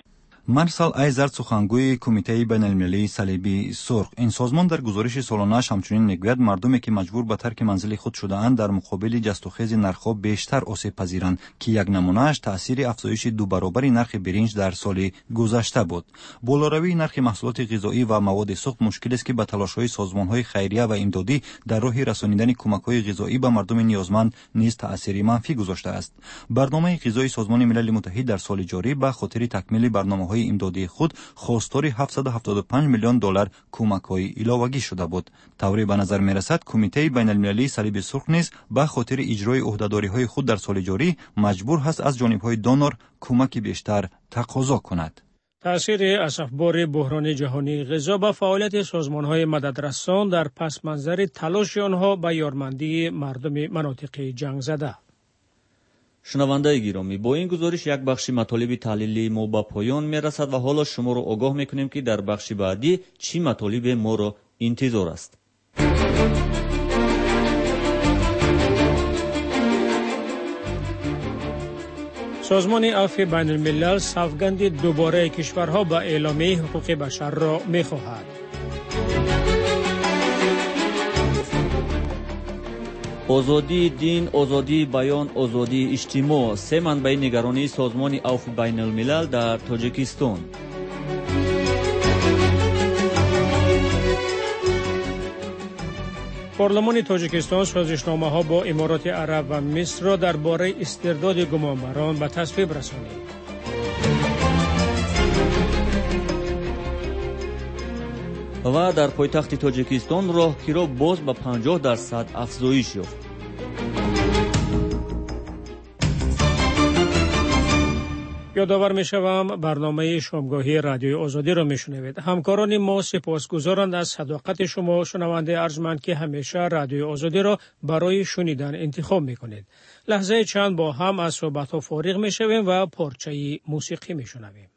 марсал айзард сухангӯи кумитаи байналмилалии салиби сурх ин созмон дар гузориши солонааш ҳамчунин мегӯяд мардуме ки маҷбур ба тарки манзили худ шудаанд дар муқобили ҷастухези нархҳо бештар осебпазиранд ки як намунааш таъсири афзоиши дубаробари нархи биринҷ дар соли гузашта буд. болоравии нархи маҳсулоти ғизоӣ ва маводи сӯхт мушкилест ки ба талошҳои созмонҳои хайрия ва имдодӣ дар роҳи расонидани кӯмакҳои ғизоӣ ба мардуми ниёзманд низ таъсири манфӣ гузоштааст. барномаи ғизои созмони милали муттаҳид дар соли ҷорӣ ба хотири такмили барномаҳои имдодии худ хостори $775 миллион кӯмакҳои иловагӣ шуда буд. тавре ба назар мерасад кумитаи байналмилалии салиби сурх низ ба хотири иҷрои ӯҳдадориҳои худ дар соли ҷорӣ маҷбур ҳаст аз ҷонибҳои донор кӯмаки бештар тақозо кунад. таъсири асафбори буҳрони ҷаҳонии ғизо ба фаъолияти созмонҳои мададрасон дар пасманзари талоши онҳо ба ёрмандии мардуми манотиқи ҷангзада. шунавандаи гиромӣ, бо ин гузориш як бахши матолиби таҳлилии мо ба поён мерасад ва ҳоло шуморо огоҳ мекунем ки дар бахши баъдӣ чӣ матолибе моро интизор аст. созмони афви байнулмилал савганди дубораи кишварҳо ба эъломияи ҳуқуқи башарро мехоҳад. озодии дин, озодии баён, озодии иҷтимоъ се манбаи нигаронии созмони афви байнулмилал дар тоҷикистон. парлумони тоҷикистон созишномаҳо бо имороти араб ва мисрро дар бораи истирдоди гумонбарон ба тасвиб расонид. ва дар пойтахти тоҷикистон роҳгиро боз ба 50% афзоиш ёфт. ёдовар мешавам барномаи шомгоҳии радиои озодиро мешунавед. ҳамкорони мо сипосгузоранд аз садоқати шумо шунавандаи арҷманд ки ҳамеша радиои озодиро барои шунидан интихоб мекунед. лаҳзаи чанд бо ҳам аз суҳбатҳо фориғ мешавем ва порчаи мусиқӣ мешунавем.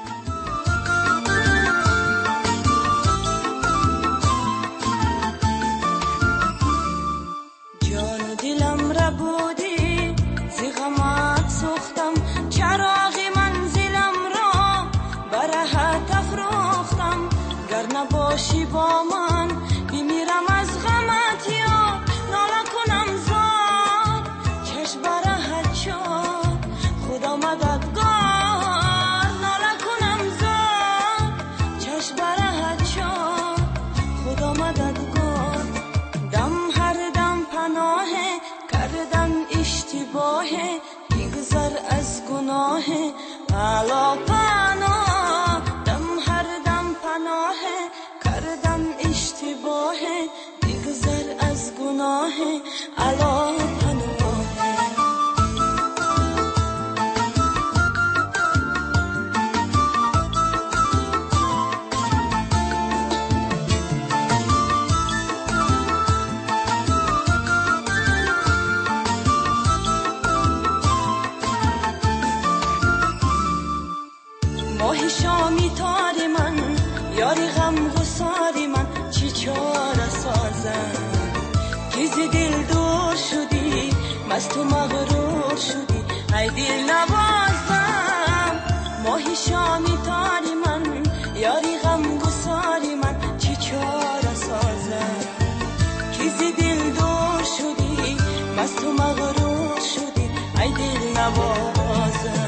باشی با من بمیرم از غمت یا ناله کنم زار چشم برهت شد خدا مددگار ناله کنم زار چشم برهت شد خدا مددگار دم هر دم پناه کردن اشتباه بگذر از گناه الا پناه دم هر دم پناه کردم اشتباه بگذر از گناه الا پناه ماه شامی تار من یاری غم غصاری من چی چاره سازم که ز دل دور شدی مست و مغرور شدی ای دل نوازم ماه شامی تاری من یاری غم غصاری من چی چاره سازم که ز دل دور شدی مست و مغرور شدی ای دل نوازم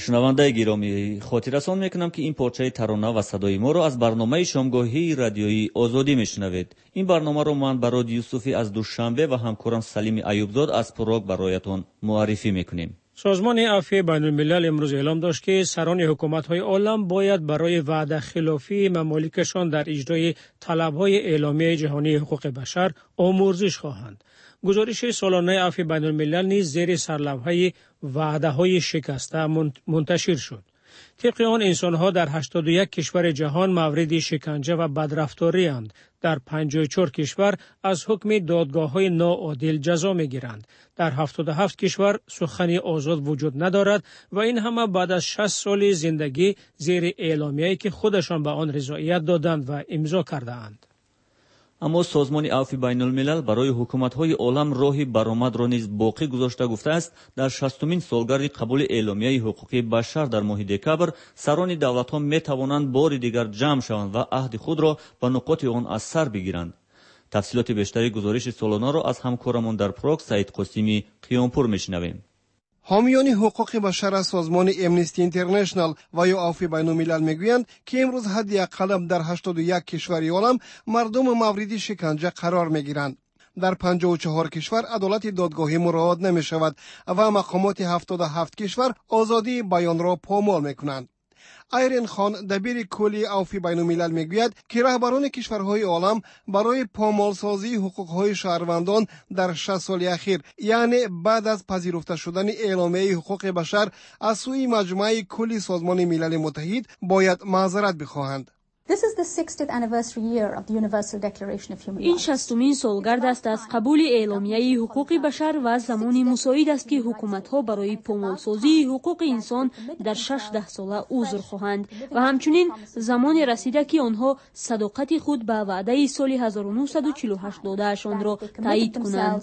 шунавандаи гиромӣ, хотиррасон мекунам ки ин порчаи тарона ва садои моро аз барномаи шомгоҳии радиои озодӣ мешунавед. ин барномаро ман Бароди Юсуфӣ аз Душанбе ва ҳамкорам Салими Аюбзод аз Пурок бароятон муаррифӣ мекунем. سازمان عفو بین الملل امروز اعلام داشت که سران حکومت‌های عالم باید برای وعده خلافی ممالکشان در اجرای طلب‌های اعلامیه جهانی حقوق بشر آمرزش خواهند. گزارش سالانه عفو بین الملل نیز زیر سرلوحه وعده‌های شکسته منتشر شد. طبق آن انسان‌ها در 81 کشور جهان مورد شکنجه و بدرفتاری اند. در 54 کشور از حکم دادگاه‌های ناعادل جزا می‌گیرند. در 77 کشور سخنی آزاد وجود ندارد و این همه بعد از 60 سال زندگی زیر اعلامیه‌ای که خودشان به آن رضایت دادند و امضا کرده‌اند. اما سازمان عفو بین الملل برای حکومت‌های عالم راهی برآمد را نیز باقی گذاشته گفته است در 60مین سالگرد قبول اعلامیه حقوق بشر در ماه دکبر سران دولت‌ها می‌توانند بار دیگر جمع شوند و عهد خود را به نقاط آن از سر بگیرند. تفصیلات بیشتری گزارش سالانه را از همکارمان در پراگ سعید قاسمی قیامپور میشنویم. حامیان حقوق بشر از سازمان امنستی اینترنشنال و یا عفو بین الملل میگویند که امروز حداقل در 81 کشور عالم مردم مورد شکنجه قرار میگیرند. در 54 کشور عدالت دادگاهی مراعات نمی شود و مقامات 77 کشور آزادی بیان را پامال میکنند. ایرین خان دبیر کلی عفو بین الملل میگوید که رهبران کشورهای عالم برای پامالسازی حقوقهای شهروندان در 60 سال اخیر یعنی بعد از پذیرفته شدن اعلامیه حقوق بشر از سوی مجمع کلی سازمان ملل متحد باید معذرت بخواهند. این 60مین سالگرد است از قبول اعلامیه حقوق بشر و زمان مساعد است که حکومت‌ها برای پامالسازی حقوق انسان در 16 ساله عذر خواهند و همچنین زمان رسیده که آنها صداقت خود به وعده سال 1948 داده‌شان را تایید کنند.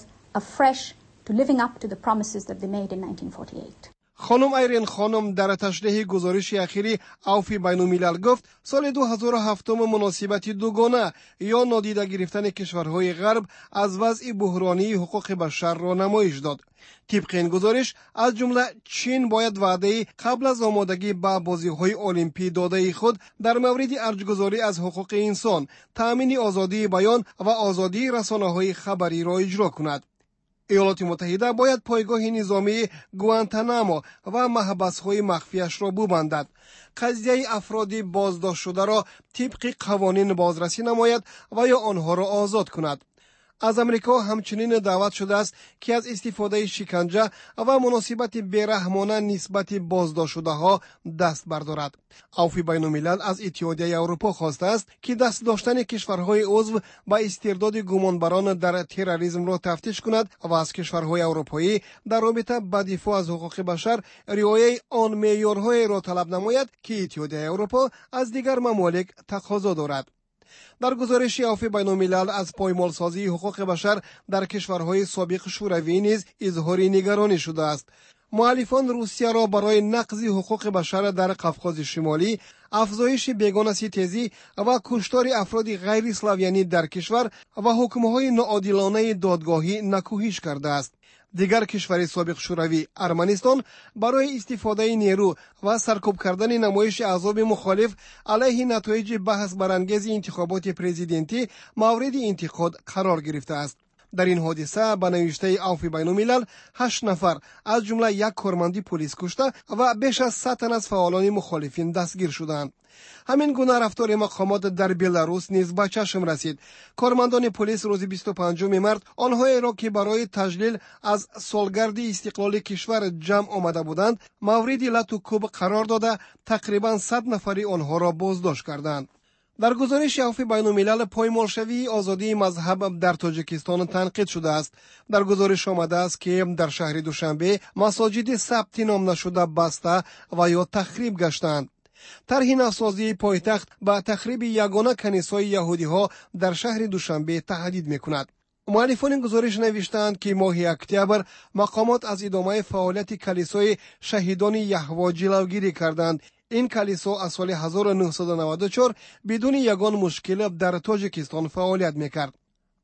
خانم ایرین خانم در تشریح گزارش اخیری عفو بین الملل گفت سال 2007 مناسبت دوگانه یا نادیده گرفتن کشورهای غرب از وضع بحرانی حقوق بشر را نمایش داد. طبق این گزارش از جمله چین باید وعده قبل از آمادگی به بازی‌های المپی داده خود در مورد ارجگذاری از حقوق انسان، تأمین آزادی بیان و آزادی رسانه‌های خبری را اجرا کند. ایالات متحده باید پایگاه نظامی گوانتانامو و محبس‌های مخفیش را ببندد. قضیه افراد بازداشت شده را طبق قوانین بازرسی نماید و یا آنها را آزاد کند. از امریکا همچنین دعوت شده است که از استفاده شکنجه و مناسبت بیرحمانه نسبت بازداشت شده ها دست بردارد. عفو بین الملل از اتحادیه اروپا خواسته است که دست داشتن کشورهای عضو با استرداد گمانبران در تروریسم را تفتیش کند و از کشورهای اروپایی در رابطه با دفاع از حقوق بشر رعایت آن معیارهای را طلب نماید که اتحادیه اروپا از دیگر ممالک تقاضا دارد. در گزارش عفو بین الملل از پایمالسازی حقوق بشر در کشورهای سابق شوروی نیز اظهار نگرانی شده است. مخالفان روسیه را برای نقض حقوق بشر در قفقاز شمالی، افزایش بیگانه‌ستیزی و کشتار افراد غیر اسلاویانی در کشور و حکم‌های ناعادلانه دادگاهی نکوهش کرده است. دیگر کشور سابق شوروی ارمنستان برای استفاده نیرو و سرکوب کردن نمایش احزاب مخالف علیه نتایج بحث برانگیز انتخابات پرزیدنتی مورد انتقاد قرار گرفته است. در این حادثه به نوشته عفو بین الملل 8 نفر از جمله یک کارمند پلیس کشته و بیش از 100 تن از فعالان مخالفین دستگیر شدند. همین گونه رفتار مقامات در بلاروس نیز به چشم رسید. کارمندان پلیس روز 25 مارس آنهایی را که برای تجلیل از سالگرد استقلال کشور جمع آمده بودند مورد لط و کوب قرار داده تقریبا 100 نفری آنها را بازداشت کردند. در گزارش عفو بین الملل پایمالشوی آزادی مذهب در تاجیکستان تنقید شده است. در گزارش آمده است که در شهر دوشنبه مساجد ثبت نام نشده بسته و یا تخریب گشتند. طرح نوسازی پایتخت با تخریب یگانه کنیسای یهودی‌ها در شهر دوشنبه تهدید می‌کند. مؤلفان گزارش نوشتند که ماه اکتبر مقامات از ادامه فعالیت کلیسای شهیدان یهوه جلوگیری کردند. این کلیسا از سال 1994 بدون یگان مشکل در تاجیکستان فعالیت می‌کرد.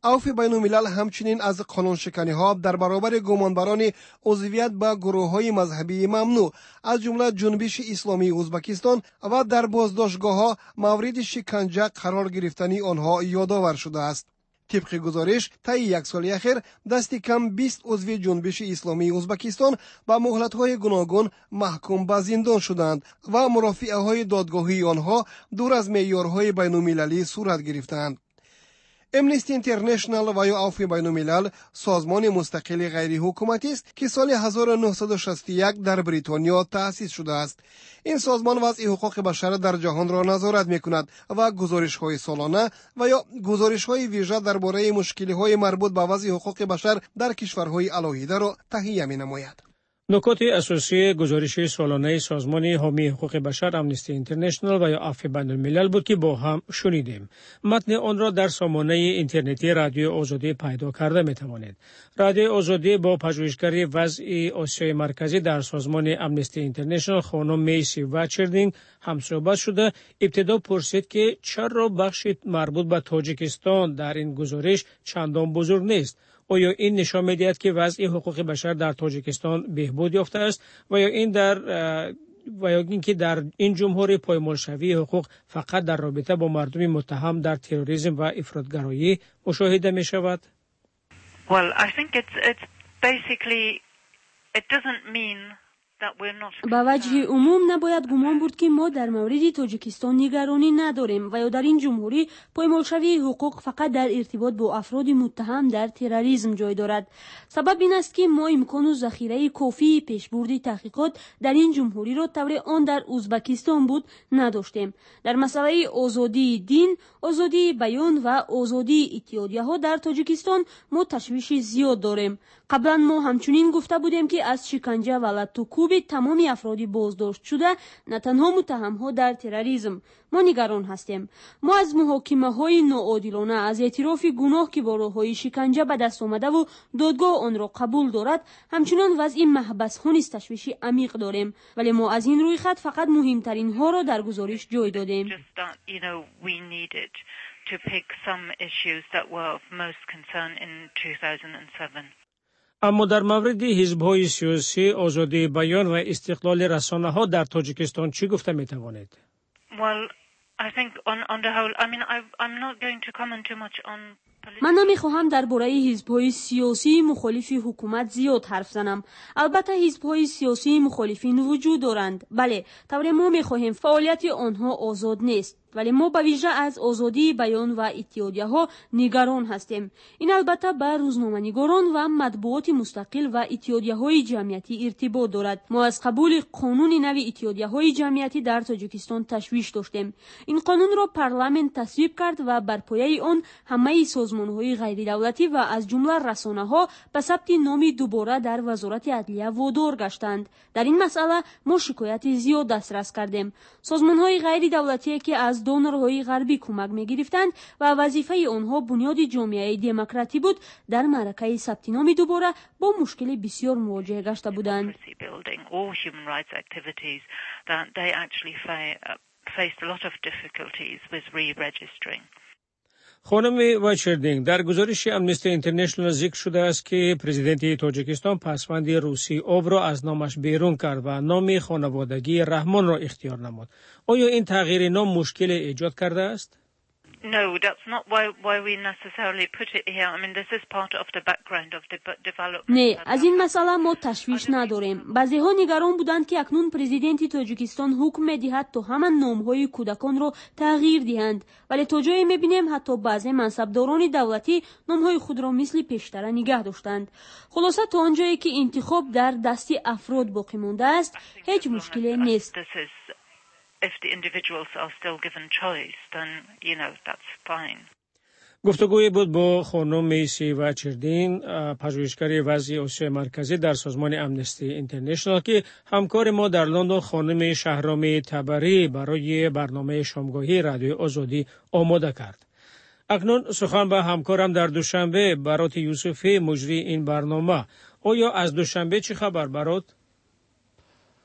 عفو بین الملل همچنین از قانونشکنی ها در برابر گمانبران عضویت به گروه های مذهبی ممنوع از جمله جنبش اسلامی ازبکستان و در بازداشتگاه ها مورد شکنجه قرار گرفتنی آنها یادآور شده است. طبق گزارش طی یک سال اخیر دست کم 20 عضو جنبش اسلامی ازبکستان با مهلت های گوناگون محکوم به زندان شدند و مرافعه های دادگاهی آنها دور از معیارهای بین المللی صورت گرفتند. امنستی اینترنشنال و یا عفو بین الملل سازمان مستقل غیر حکومتی است که سال 1961 در بریتانیا تأسیس شده است. این سازمان وضع حقوق بشر در جهان را نظارت می‌کند و گزارش‌های سالانه و یا گزارش‌های ویژه درباره مشکل‌های مربوط به وضع حقوق بشر در کشورهای علاهیده را تهیه می‌نماید. نکات اساسی گزارش سالانه سازمان حامی حقوق بشر امنستی اینترنشنال و یا عفو بین الملل بود که با هم شنیدیم. متن آن را در سامانه اینترنتی رادیو آزادی پیدا کرده می توانید. رادیو آزادی با پژوهشگر وضع آسیای مرکزی در سازمان امنستی اینترنشنال خانم میسی واچردینگ همصحبت شده. ابتدا پرسید که چرا بخش مربوط به تاجیکستان در این گزارش چندان بزرگ نیست. آیا این نشان می‌دهد که وضع حقوق بشر در تاجیکستان بهبود یافته است و یا اینکه در این جمهوری پایمالشوی حقوق فقط در رابطه با مردم متهم در تروریسم و افراطگرایی مشاهده می‌شود؟ Well, I think it's basically it doesn't mean با وجه عموم نباید گمان بود که ما در مورد تاجیکستان نگرانی نداریم و یا در این جمهوری پایمالشوی حقوق فقط در ارتباط با افراد متهم در تروریسم جای دارد. سبب این است که ما امکان و ذخیره کافی پیشبرد تحقیقات در این جمهوری را طور آن در ازبکستان بود نداشتیم. در مسئله آزادی دین، آزادی بیان و آزادی اتحادیه ها در تاجیکستان ما تشویش زیاد داریم. قبلا ما همچنین گفته بودیم که از شکنجه و لطوکوب تمام افراد بازداشت شده نه تنها متهم ها در تروریسم ما نگران هستیم. ما از محاکمه های ناعادلانه، از اعتراف گناه که با راههای شکنجه به دست آمده و دادگاه آن را قبول دارد، همچنان وضع محبس ها نیز تشویش عمیق داریم، ولی ما از این روی خط فقط مهمترین ها را در گزارش جای دادیم. اما در مورد حزب‌های سیاسی، آزادی بیان و استقلال رسانه‌ها در تاجیکستان چی گفته می‌توانید؟ من نمیخواهم درباره حزب‌های سیاسی مخالف حکومت زیاد حرف زنم. البته حزب‌های سیاسی مخالفین وجود دارند. بله، طور ما می‌خواهیم فعالیت آنها آزاد نیست. ولی ما به ویژه از آزادی بیان و اتحادیه ها نگران هستیم. این البته به روزنامه‌نگاران و مطبوعات مستقل و اتحادیه های جمعیتی ارتباط دارد. ما از قبول قانون نو اتحادیه های جمعیتی در تاجیکستان تشویش داشتیم. این قانون را پارلمان تصویب کرد و بر پایه آن همه سازمان‌های غیر دولتی و از جمله رسانه‌ها به ثبت نام دوباره در وزارت عدلیه وادار گشتند. در این مسئله ما شکایت زیاد دسترس کردیم. سازمان‌های غیر دولتی که از دونرهای غربی کمک می‌گرفتند و وظیفه آنها بنیاد جامعه دموکراتی بود، در معرکه ثبت نام دوباره با مشکل بسیار مواجه گشته بودند. خانم واچردینگ، در گزارش امنستی اینترنشنال ذکر شده است که پرزیدنت تاجیکستان پسوند روسی آب را از نامش بیرون کرد و نام خانوادگی رحمان را اختیار نمود. آیا این تغییر نام مشکل ایجاد کرده است؟ No, that's not why we necessarily put it here. I mean, this is part of the background of the development. نه، از این مسئله ما تشویش نداریم. بعضی‌ها نگران بودند که اکنون پرزیدنت تاجیکستان حکم می‌دهد تا همان نام‌های کودکان را تغییر دهند، ولی تا جایی می‌بینیم حتی بعضی منصبداران دولتی نام‌های خود را مثل پیشتر نگه داشتند. خلاصه تا آنجایی که انتخاب در دست افراد باقی مانده است، هیچ مشکلی نیست. If the individuals are still given choice, then, that's fine. گفتگوی بود با خانم میسی واچردین، پژوهشگر وضع آسیای مرکزی در سازمان امنستی اینترنشنال که همکار ما در لندن خانم شهرام تبری برای برنامه شامگاهی رادیو آزادی آماده کرد. اکنون سخن به همکارم در دوشنبه برات یوسفی مجری این برنامه. آیا از دوشنبه چه خبر برات؟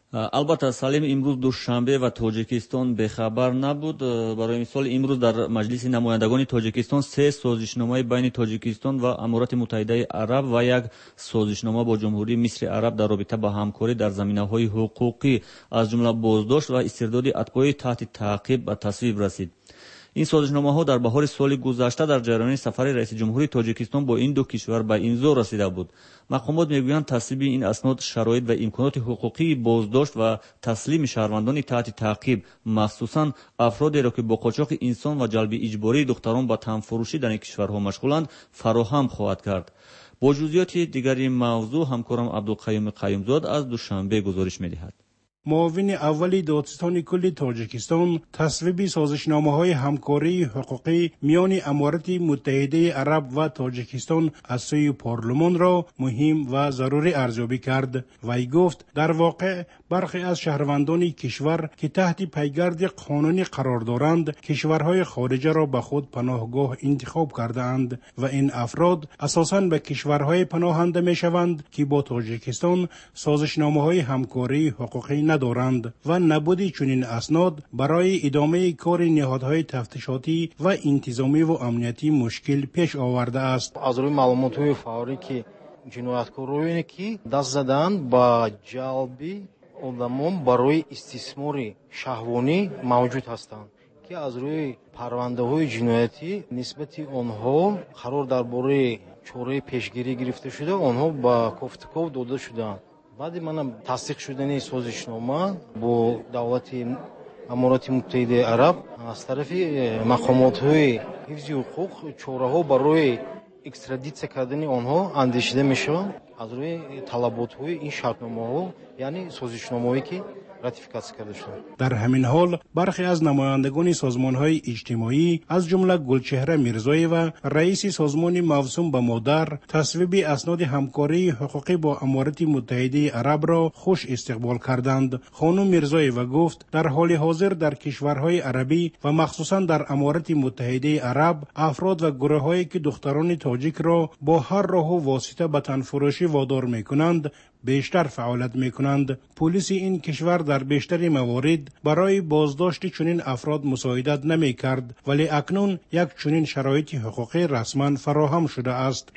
البته سالم امروز دوشنبه و تاجیکستان بخبر نبود. برای مثال امروز در مجلس نمایندگان تاجیکستان 3 سازشنامه بین تاجیکستان و امارات متحده عرب و یک سازشنامه با جمهوری مصر عرب در رابطه با همکاری در زمینه‌های حقوقی از جمله بازداشت و استرداد اتباع تحت تعقیب به تصویب رسید. این سازشنامه‌ها در بهار سال گذشته در جریان سفر رئیس جمهوری تاجیکستان با این دو کشور به امضا رسیده بود. مقامات میگویند تصویب این اسناد شرایط و امکانات حقوقی بازداشت و تسلیم شهروندان تحت تعقیب، مخصوصاً افرادی را که با قاچاق انسان و جلب اجباری دختران به تنفروشی در این کشورها مشغولند فراهم خواهد کرد. با جزئیات دیگری موضوع همکارم عبدالقیوم قیومزاد از دوشنبه گزارش می‌دهد. معاون اول دادستان کل تاجیکستان تصویب سازشنامه‌های همکاری حقوقی میان امارات متحده عرب و تاجیکستان از سوی پارلمان را مهم و ضروری ارزیابی کرد. وی گفت در واقع برخی از شهروندان کشور که تحت پیگرد قانونی قرار دارند کشورهای خارجه را به خود پناهگاه انتخاب کرده‌اند و این افراد اساساً به کشورهای پناهنده می‌شوند که با تاجیکستان سازشنامه‌های همکاری حقوقی ندارند و نبودی چنین اسناد برای ادامه کار نهادهای تفتیشاتی و انتظامی و امنیتی مشکل پیش آورده است. از روی معلومات‌های فوری که جنایتکارانی که دست زدند با جلب آدمان برای استثمار شهوانی موجود هستند که از روی پرونده‌های جنایتی نسبت آنها قرار درباره چاره پیشگیری گرفته شده، آنها با کوفتکوف داده شدند. بعد منم تصدیق شدن سازشنامه با دولت امارات متحده عرب از طرف مقامات‌های حفظ حقوق چاره‌ها برای اکسترادیسیون کردن آنها اندیشیده میشه از روی طلبات‌های این شرطنامه‌ها، یعنی سازشنامه‌ای که راتیفیکاسیون کرده شد. در همین حال برخی از نمایندگان سازمان‌های اجتماعی از جمله گلچهره میرزایوا رئیس سازمان موسوم به مادر تصویب اسناد همکاری حقوقی با امارات متحده عرب را خوش استقبال کردند. خانم میرزایوا گفت در حال حاضر در کشورهای عربی و مخصوصاً در امارات متحده عرب افراد و گروه‌هایی که دختران تاجیک را با هر راه و واسطه به تنفروشی وادار می‌کنند بیشتر فعالیت می‌کنند. پلیس این کشور در بیشتر موارد برای بازداشت چنین افراد مساعدت نمی‌کرد، ولی اکنون یک چنین شرایط حقوقی رسما فراهم شده است.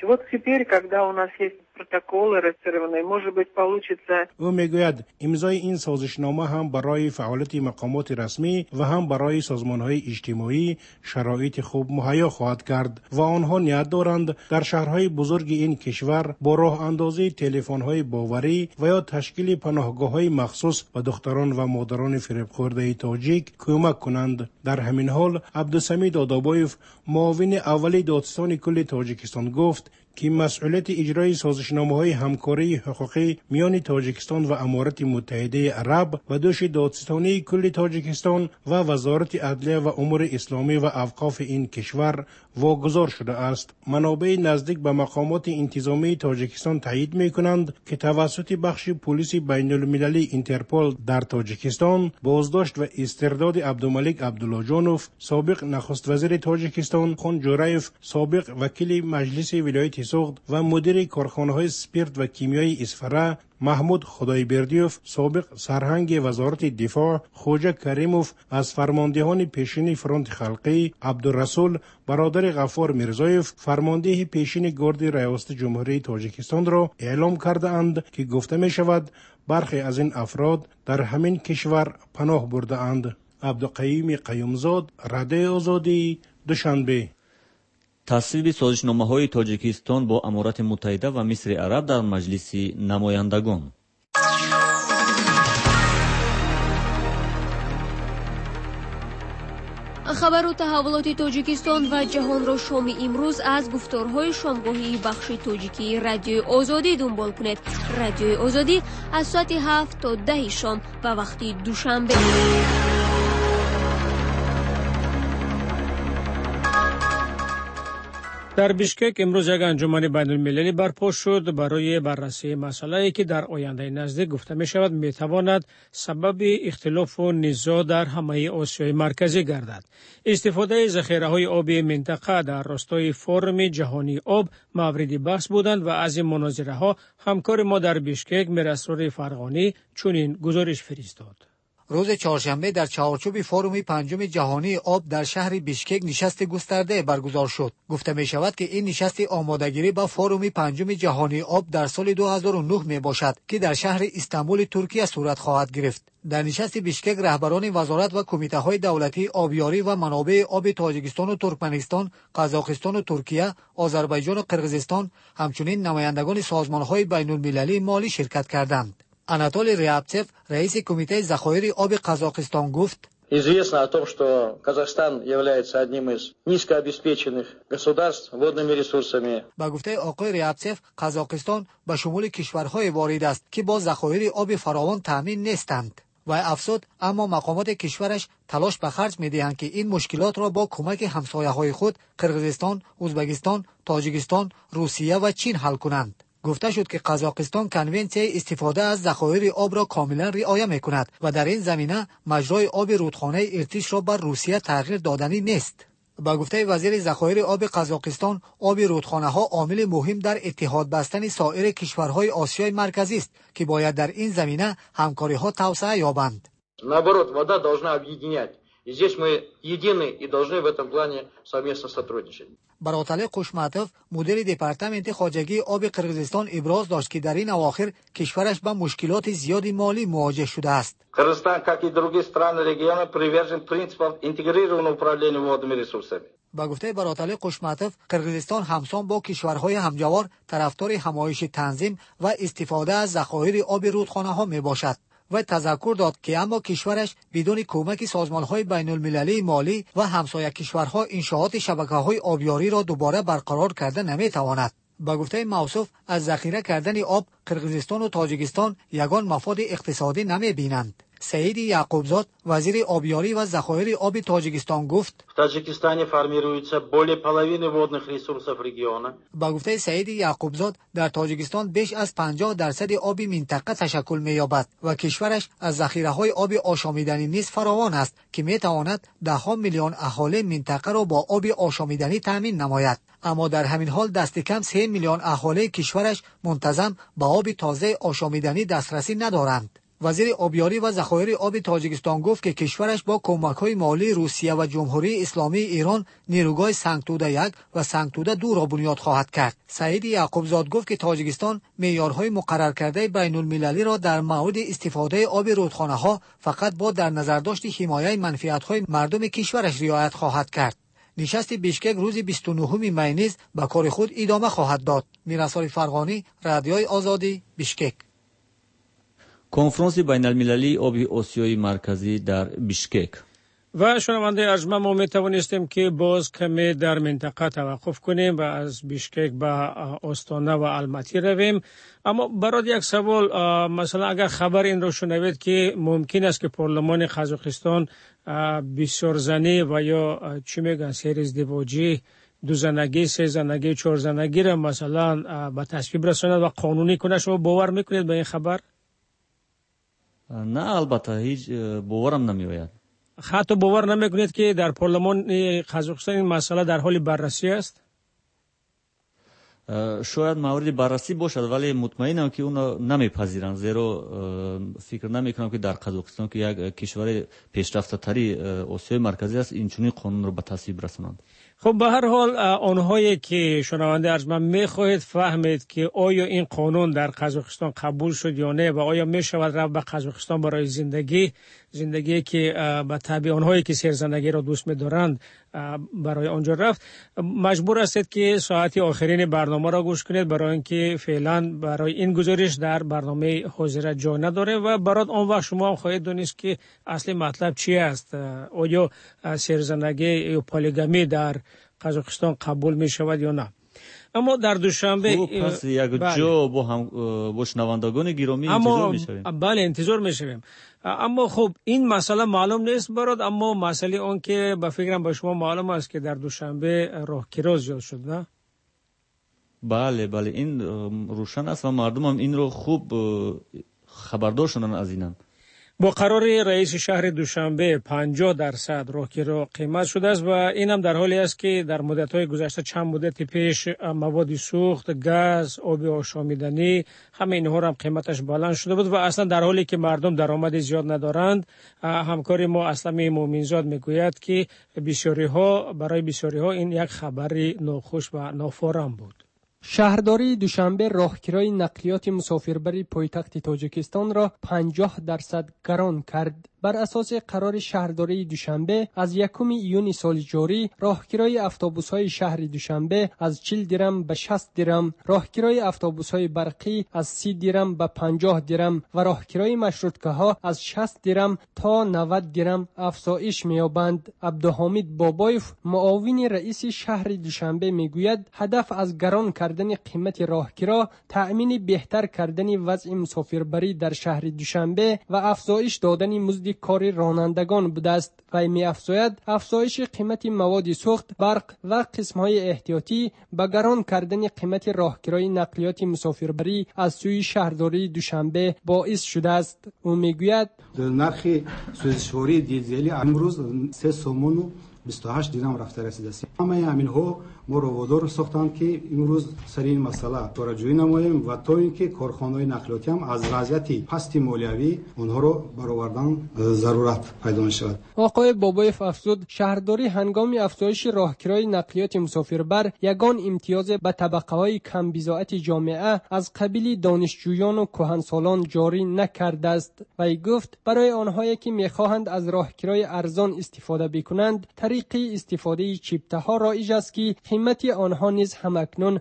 او میگوید امضای این سازشنامه هم برای فعالیت مقامات رسمی و هم برای سازمان‌های اجتماعی شرایط خوب مهیا خواهد کرد و آنها نیت دارند در شهرهای بزرگ این کشور با راه اندازی تلفن‌های باوری و یا تشکیل پناهگاه‌های مخصوص به دختران و مادران فریب خورده تاجیک کمک کنند. در همین حال عبدالسمی دادابایف معاون اول دادستان کل تاجیکستان گفت که مسئولیت اجرای سازشنامه‌های همکاری حقوقی میان تاجیکستان و امارات متحده عرب و دوش دادستانی کل تاجیکستان و وزارت عدلیه و امور اسلامی و اوقاف این کشور واگذار شده است. منابع نزدیک به مقامات انتظامی تاجیکستان تایید می‌کنند که توسط بخش پلیس بین‌المللی اینترپل در تاجیکستان بازداشت و استرداد عبدالملک عبداللاجانوف سابق نخست وزیر تاجیکستان، خان جورایف سابق وکیل مجلس ولایت سوخت و مدیر کارخانه‌های سپیرت و کیمیایی اصفره، محمود خدایبردیوف سابق سرهنگ وزارت دفاع، خوجه کریموف از فرماندهان پیشین فرانت خلقی، عبدالرسول برادر غفار میرزایف فرمانده پیشین گارد ریاست جمهوری تاجیکستان را اعلام کرده اند که گفته می شود برخی از این افراد در همین کشور پناه برده اند. عبدالقیوم قیومزاد، رادیو آزادی، دوشنبه. تصویب سازشنامه‌های تاجیکستان با امارات متحده و مصر عرب در مجلس نمایندگان. خبر و تحولات تاجیکستان و جهان را شام امروز از گفتارهای شامگاهی بخش تاجیکی رادیو آزادی دنبال کنید. رادیو آزادی از ساعت 7 تا 10 شام و وقتی دوشنبه. در بیشکک امروز یک انجمن بین‌المللی برپا شد برای بررسی مسئله‌ای که در آینده نزدیک گفته می شود می تواند سبب اختلاف و نزاع در همه آسیای مرکزی گردد. استفاده ذخیره‌های آبی منطقه در راستای فورم جهانی آب مورد بحث بودند و از این مناظره‌ها همکار ما در بیشکک میراسرور فرغانی چنین گزارش فرستاد. روز چهارشنبه در چارچوب فروم پنجم جهانی آب در شهر بیشکک نشست گسترده برگزار شد. گفته می شود که این نشست آمادگیری با فروم پنجم جهانی آب در سال 2009 می باشد که در شهر استانبول ترکیه صورت خواهد گرفت. در نشست بیشکک رهبران وزارت و کمیته های دولتی آبیاری و منابع آب تاجیکستان و ترکمنستان، قزاقستان و ترکیه، آذربایجان و قرقیزستان همچنین نمایندگان سازمان های بین المللی مالی شرکت کردند. Анатолий Рябцев, رئیس کمیته ذخایر آب قزاقستان گفت: Известно о том, что Казахстан является одним из низкообеспеченных государств водными ресурсами. با گفته آقای ریابچف، قزاقستان به شمول کشورهای وارد است که با ذخایر آب فراوان تامین نیستند. و افزود اما مقامات کشورش تلاش به خرج می‌دهند که این مشکلات را با کمک همسایه‌های خود قرقیزستان، ازبکستان، تاجیکستان، روسیه و چین حل کنند. گفته شد که قزاقستان کنونسیون استفاده از ذخایر آب را کاملا رعایت می‌کند و در این زمینه مجرای آب رودخانه ارتش را بر روسیه تغییر دادنی نیست. با گفته وزیر ذخایر آب قزاقستان، آب رودخانه‌ها عامل مهم در اتحاد بستن سایر کشورهای آسیای مرکزی است که باید در این زمینه همکاری‌ها توسعه یابند. Наоборот, вода должна объединять. И здесь мы едины и должны в этом плане совместно сотрудничать. براتلی قشماتوف، مدیر دپارتمنت خارجگی آب قرقیزستان ابراز داشت که در این اواخر کشورش با مشکلات زیادی مالی مواجه شده است. Кыргызстан, как и другие страны региона, привержен принципам интегрированного управления водными ресурсами. با گفته براتلی قشماتوف، قرقیزستان همسان با کشورهای همجوار طرفدار همایش تنظیم و استفاده از ذخایر آب رودخانه‌ها میباشد. و تذکر داد که اما کشورش بدون کمک سازمان‌های بین‌المللی مالی و همسایه کشورها انشاءات شبکه‌های آبیاری را دوباره برقرار کرده نمی‌تواند. با گفته موصوف، از ذخیره کردن آب قرقیزستان و تاجیکستان یگان مفاد اقتصادی نمی‌بینند. سعید یعقوبزاد، وزیر آبیاری و ذخایر آب تاجیکستان گفت: В Таджикистане формируется более половины водных ресурсов региона. با گفته سعید یعقوبزاد، در تاجیکستان بیش از 50% آب منطقه تشکل می‌یابد و کشورش از ذخیره‌های آب آشامیدنی نیز فراوان است که می‌تواند ده‌ها میلیون اهالی منطقه را با آب آشامیدنی تامین نماید. اما در همین حال دست کم 3 میلیون اهالی کشورش منتظم به آب تازه آشامیدنی دسترسی ندارند. وزیر آبیاری و ذخایر آب تاجیکستان گفت که کشورش با کمک‌های مالی روسیه و جمهوری اسلامی ایران نیروگاه سنگتوده 1 و سنگتوده 2 را بنیاد خواهد کرد. سعید یعقوبزاد گفت که تاجیکستان معیارهای مقرر کرده بین‌المللی را در مورد استفاده آب رودخانه‌ها فقط با در نظر داشت حمایت منفعت‌های مردم کشورش رعایت خواهد کرد. نشست بیشکک روز 29 می نیز به کار خود ادامه خواهد داد. میراسرور فرغانی، رادیوی آزادی، بیشکک. کنفرانس بین المللی آب آسیای مرکزی در بیشکک. و شنونده ارجمند، ما می توانستیم که باز کمی در منطقه توقف کنیم و از بیشکک به آستانه و الماتی رویم. اما برای یک سوال، مثلا اگر خبر این رو شنوید که ممکن است که پارلمان قزاقستان بسیار زنی و یا چی میگن سیر ازدواجی، دو زنگی، سه زنگی، چهار زنگی را مثلا به تصویب رساند و قانونی کنه، شما باور میکنید به این خبر؟ نه، البته هیچ باورم نمیآید. حتی باور نمیکنید که در پارلمان قزاقستان این مسئله در حال بررسی است؟ شاید مورد بررسی باشد، ولی مطمئنم که اونا نمیپذیرند، زیرا فکر نمیکنم که در قزاقستان که یک کشور پیشرفته تری آسیای مرکزی است این چنین قانون رو به تصویب رسانند. خب به هر حال آنهایی که شنونده ارجمند میخواهید فهمید که آیا این قانون در قزاقستان قبول شد یا نه و آیا میشود رفت به قزاقستان برای زندگی که به طبع آنهایی که سرزندگی را دوست می‌دارند برای آنجا رفت، مجبور هستید که ساعت آخرین برنامه را گوش کنید، برای اینکه فعلا برای این گزارش در برنامه حاضر جا نداره و برات آن وقت شما هم خواهید دانست که اصل مطلب چی است. آیا سرزندگی یا پالیگامی در قزاقستان قبول می شود یا نه؟ اما در دوشنبه پس یک جا با شنوندگان گرامی انتظار می‌شویم. بله، انتظار می‌شویم. اما خب این مسئله معلوم نیست برات، اما مسئله اون که به فکرم به شما معلوم است که در دوشنبه راهکیرا زیاد شد، نه؟ بله این روشن است و مردم هم این رو خوب خبردار شدن از اینم. با قرار رئیس شهر دوشنبه 50% راهگیری قیمت شده است و این هم در حالی است که در مدت‌های گذشته چند مدت پیش مواد سوخت، گاز، آب آشامیدنی همه اینها هم قیمتش بلند شده بود و اصلا در حالی که مردم درآمد زیاد ندارند. همکار ما اسلم مومنزاد میگوید که برای بسیاری‌ها این یک خبری ناخوش و نافارم بود. شهرداری دوشنبه راهگیری نقلیات مسافربری پایتخت تاجیکستان را 50% گران کرد. بر اساس قرار شهرداری دوشنبه از 1 ایون سال جاری راهگیری اتوبوس‌های شهر دوشنبه از 40 درم به 60 درم، راهگیری اتوبوس‌های برقی از 30 درم به 50 درم و راهگیری مشروطکه‌ها از 60 درم تا 90 درم افزایش می‌یابند. عبدالحمید بابایف معاون رئیس شهر دوشنبه میگوید هدف از گران کردن قیمت راهگیری تأمین بهتر کردن وضع مسافربری در شهر دوشنبه و افزایش دادن مزد کار رانندگان بوده است و می‌افزاید افزایش قیمت مواد سوخت، برق و قسم‌های احتیاطی به گران کردن قیمت راهگیری نقلیات مسافربری از سوی شهرداری دوشنبه باعث شده است. او میگوید نرخ سوزشواری دیزلی امروز 3 سومون و 28 درم رفته رسیده است. همه همینها ما رو وادار ساختند که امروز سر این مسئله توجهی نماییم و تا اینکه کارخانه‌های نقلیاتی هم از وضعیت پست مالیوی اونها رو برآوردن ضرورت پیدا شود. آقای بابایف افزود شهرداری هنگام افزایش راهگیری نقلیات مسافربر یگان امتیاز به طبقه‌های کم بضاعت جامعه از قبیل دانشجویان و کهنسالان جاری نکرده است و ای گفت برای آنهایی که می‌خواهند از راهگیری ارزان استفاده بکنند طریق استفاده چیپته‌ها رایج است که قیمت آنها نیز همکنون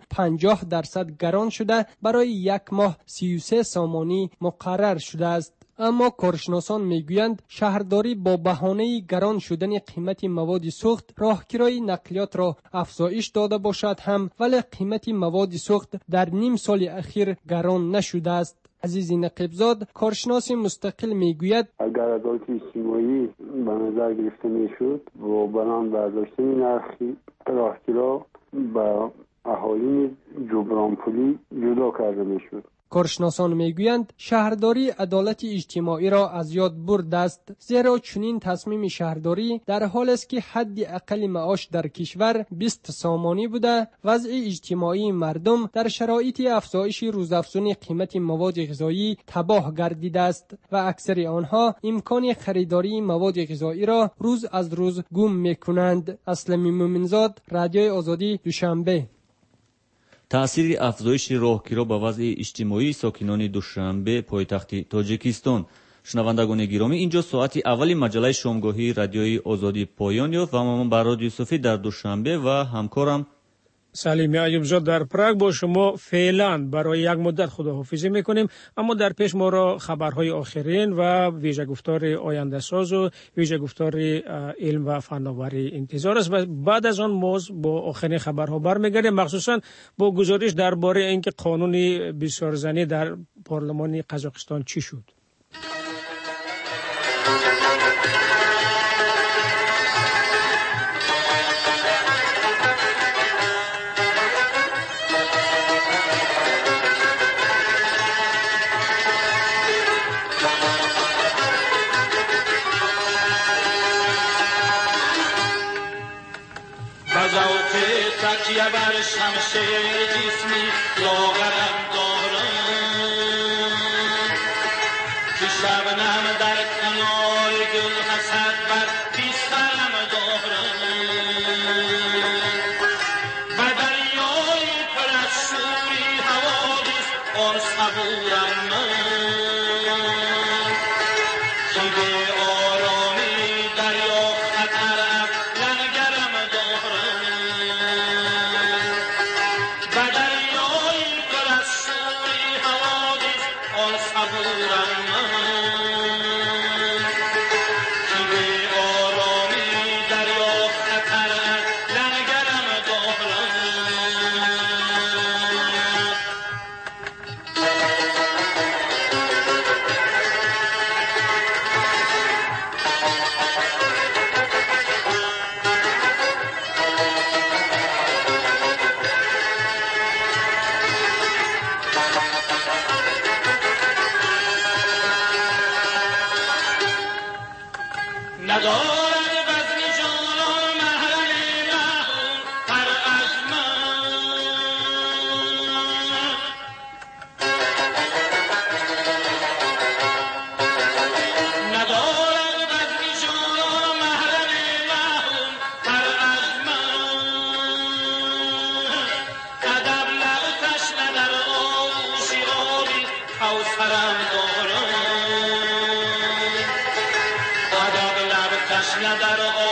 50% گران شده برای یک ماه 33 سامانی مقرر شده است. اما کارشناسان میگویند شهرداری با بهانه گران شدن قیمت مواد سوخت راهگیری نقلیات را افزایش داده باشد هم ولی قیمت مواد سوخت در نیم سال اخیر گران نشده است. عزیز نقیبزاد کارشناس مستقل میگوید اگر عدالت اجتماعی به نظر گرفته میشد و بنان برداشتن نرخ راهگیری به اهالی جبرانپولی جدا کرده میشد. کارشناسان میگویند شهرداری عدالت اجتماعی را از یاد برده است، زیرا چنین تصمیم شهرداری در حال است که حد اقل معاش در کشور 20 سامانی بوده. وضع اجتماعی مردم در شرایط افزایش روزافزون قیمت مواد غذایی تباه گردیده است و اکثر آنها امکان خریداری مواد غذایی را روز از روز گم میکنند. اسلم مومنزاد، رادیوی آزادی، دوشنبه. تأثیر افزایش راهگیری به وضع اجتماعی ساکنان دوشنبه پایتخت تاجیکستان. شنوندگان گرامی، اینجا ساعت اولی مجله شامگاهی رادیوی آزادی پایان یافت و من براد یوسفی در دوشنبه و همکارم سلیمی ایوبزاد در پراگ با شما فعلا برای یک مدت خداحافظی میکنیم، اما در پیش ما را خبرهای آخرین و ویژه گفتار آینده ساز و ویژه گفتار علم و فناوری انتظار است و بعد از آن ما با آخرین خبرها برمیگردیم، مخصوصا با گزارش درباره اینکه قانون بسیارزنی در پارلمان قزاقستان چی شد. تکیه بر شمشیر جسمی لاغرم دارم که شبنم در کنار گل حسد بر بیسترم دارم و دریای پر از شوری حوادث آن صبورم من که به آرامی دریا خطر از لنگرم دارم ندارد بزم جانان محرم محروم تر از من. ندارد بزم جانان محرم محروم تر از من. ادب لب تشنه در آغوش آبی کوثرم دارد. ادب لب تشنه در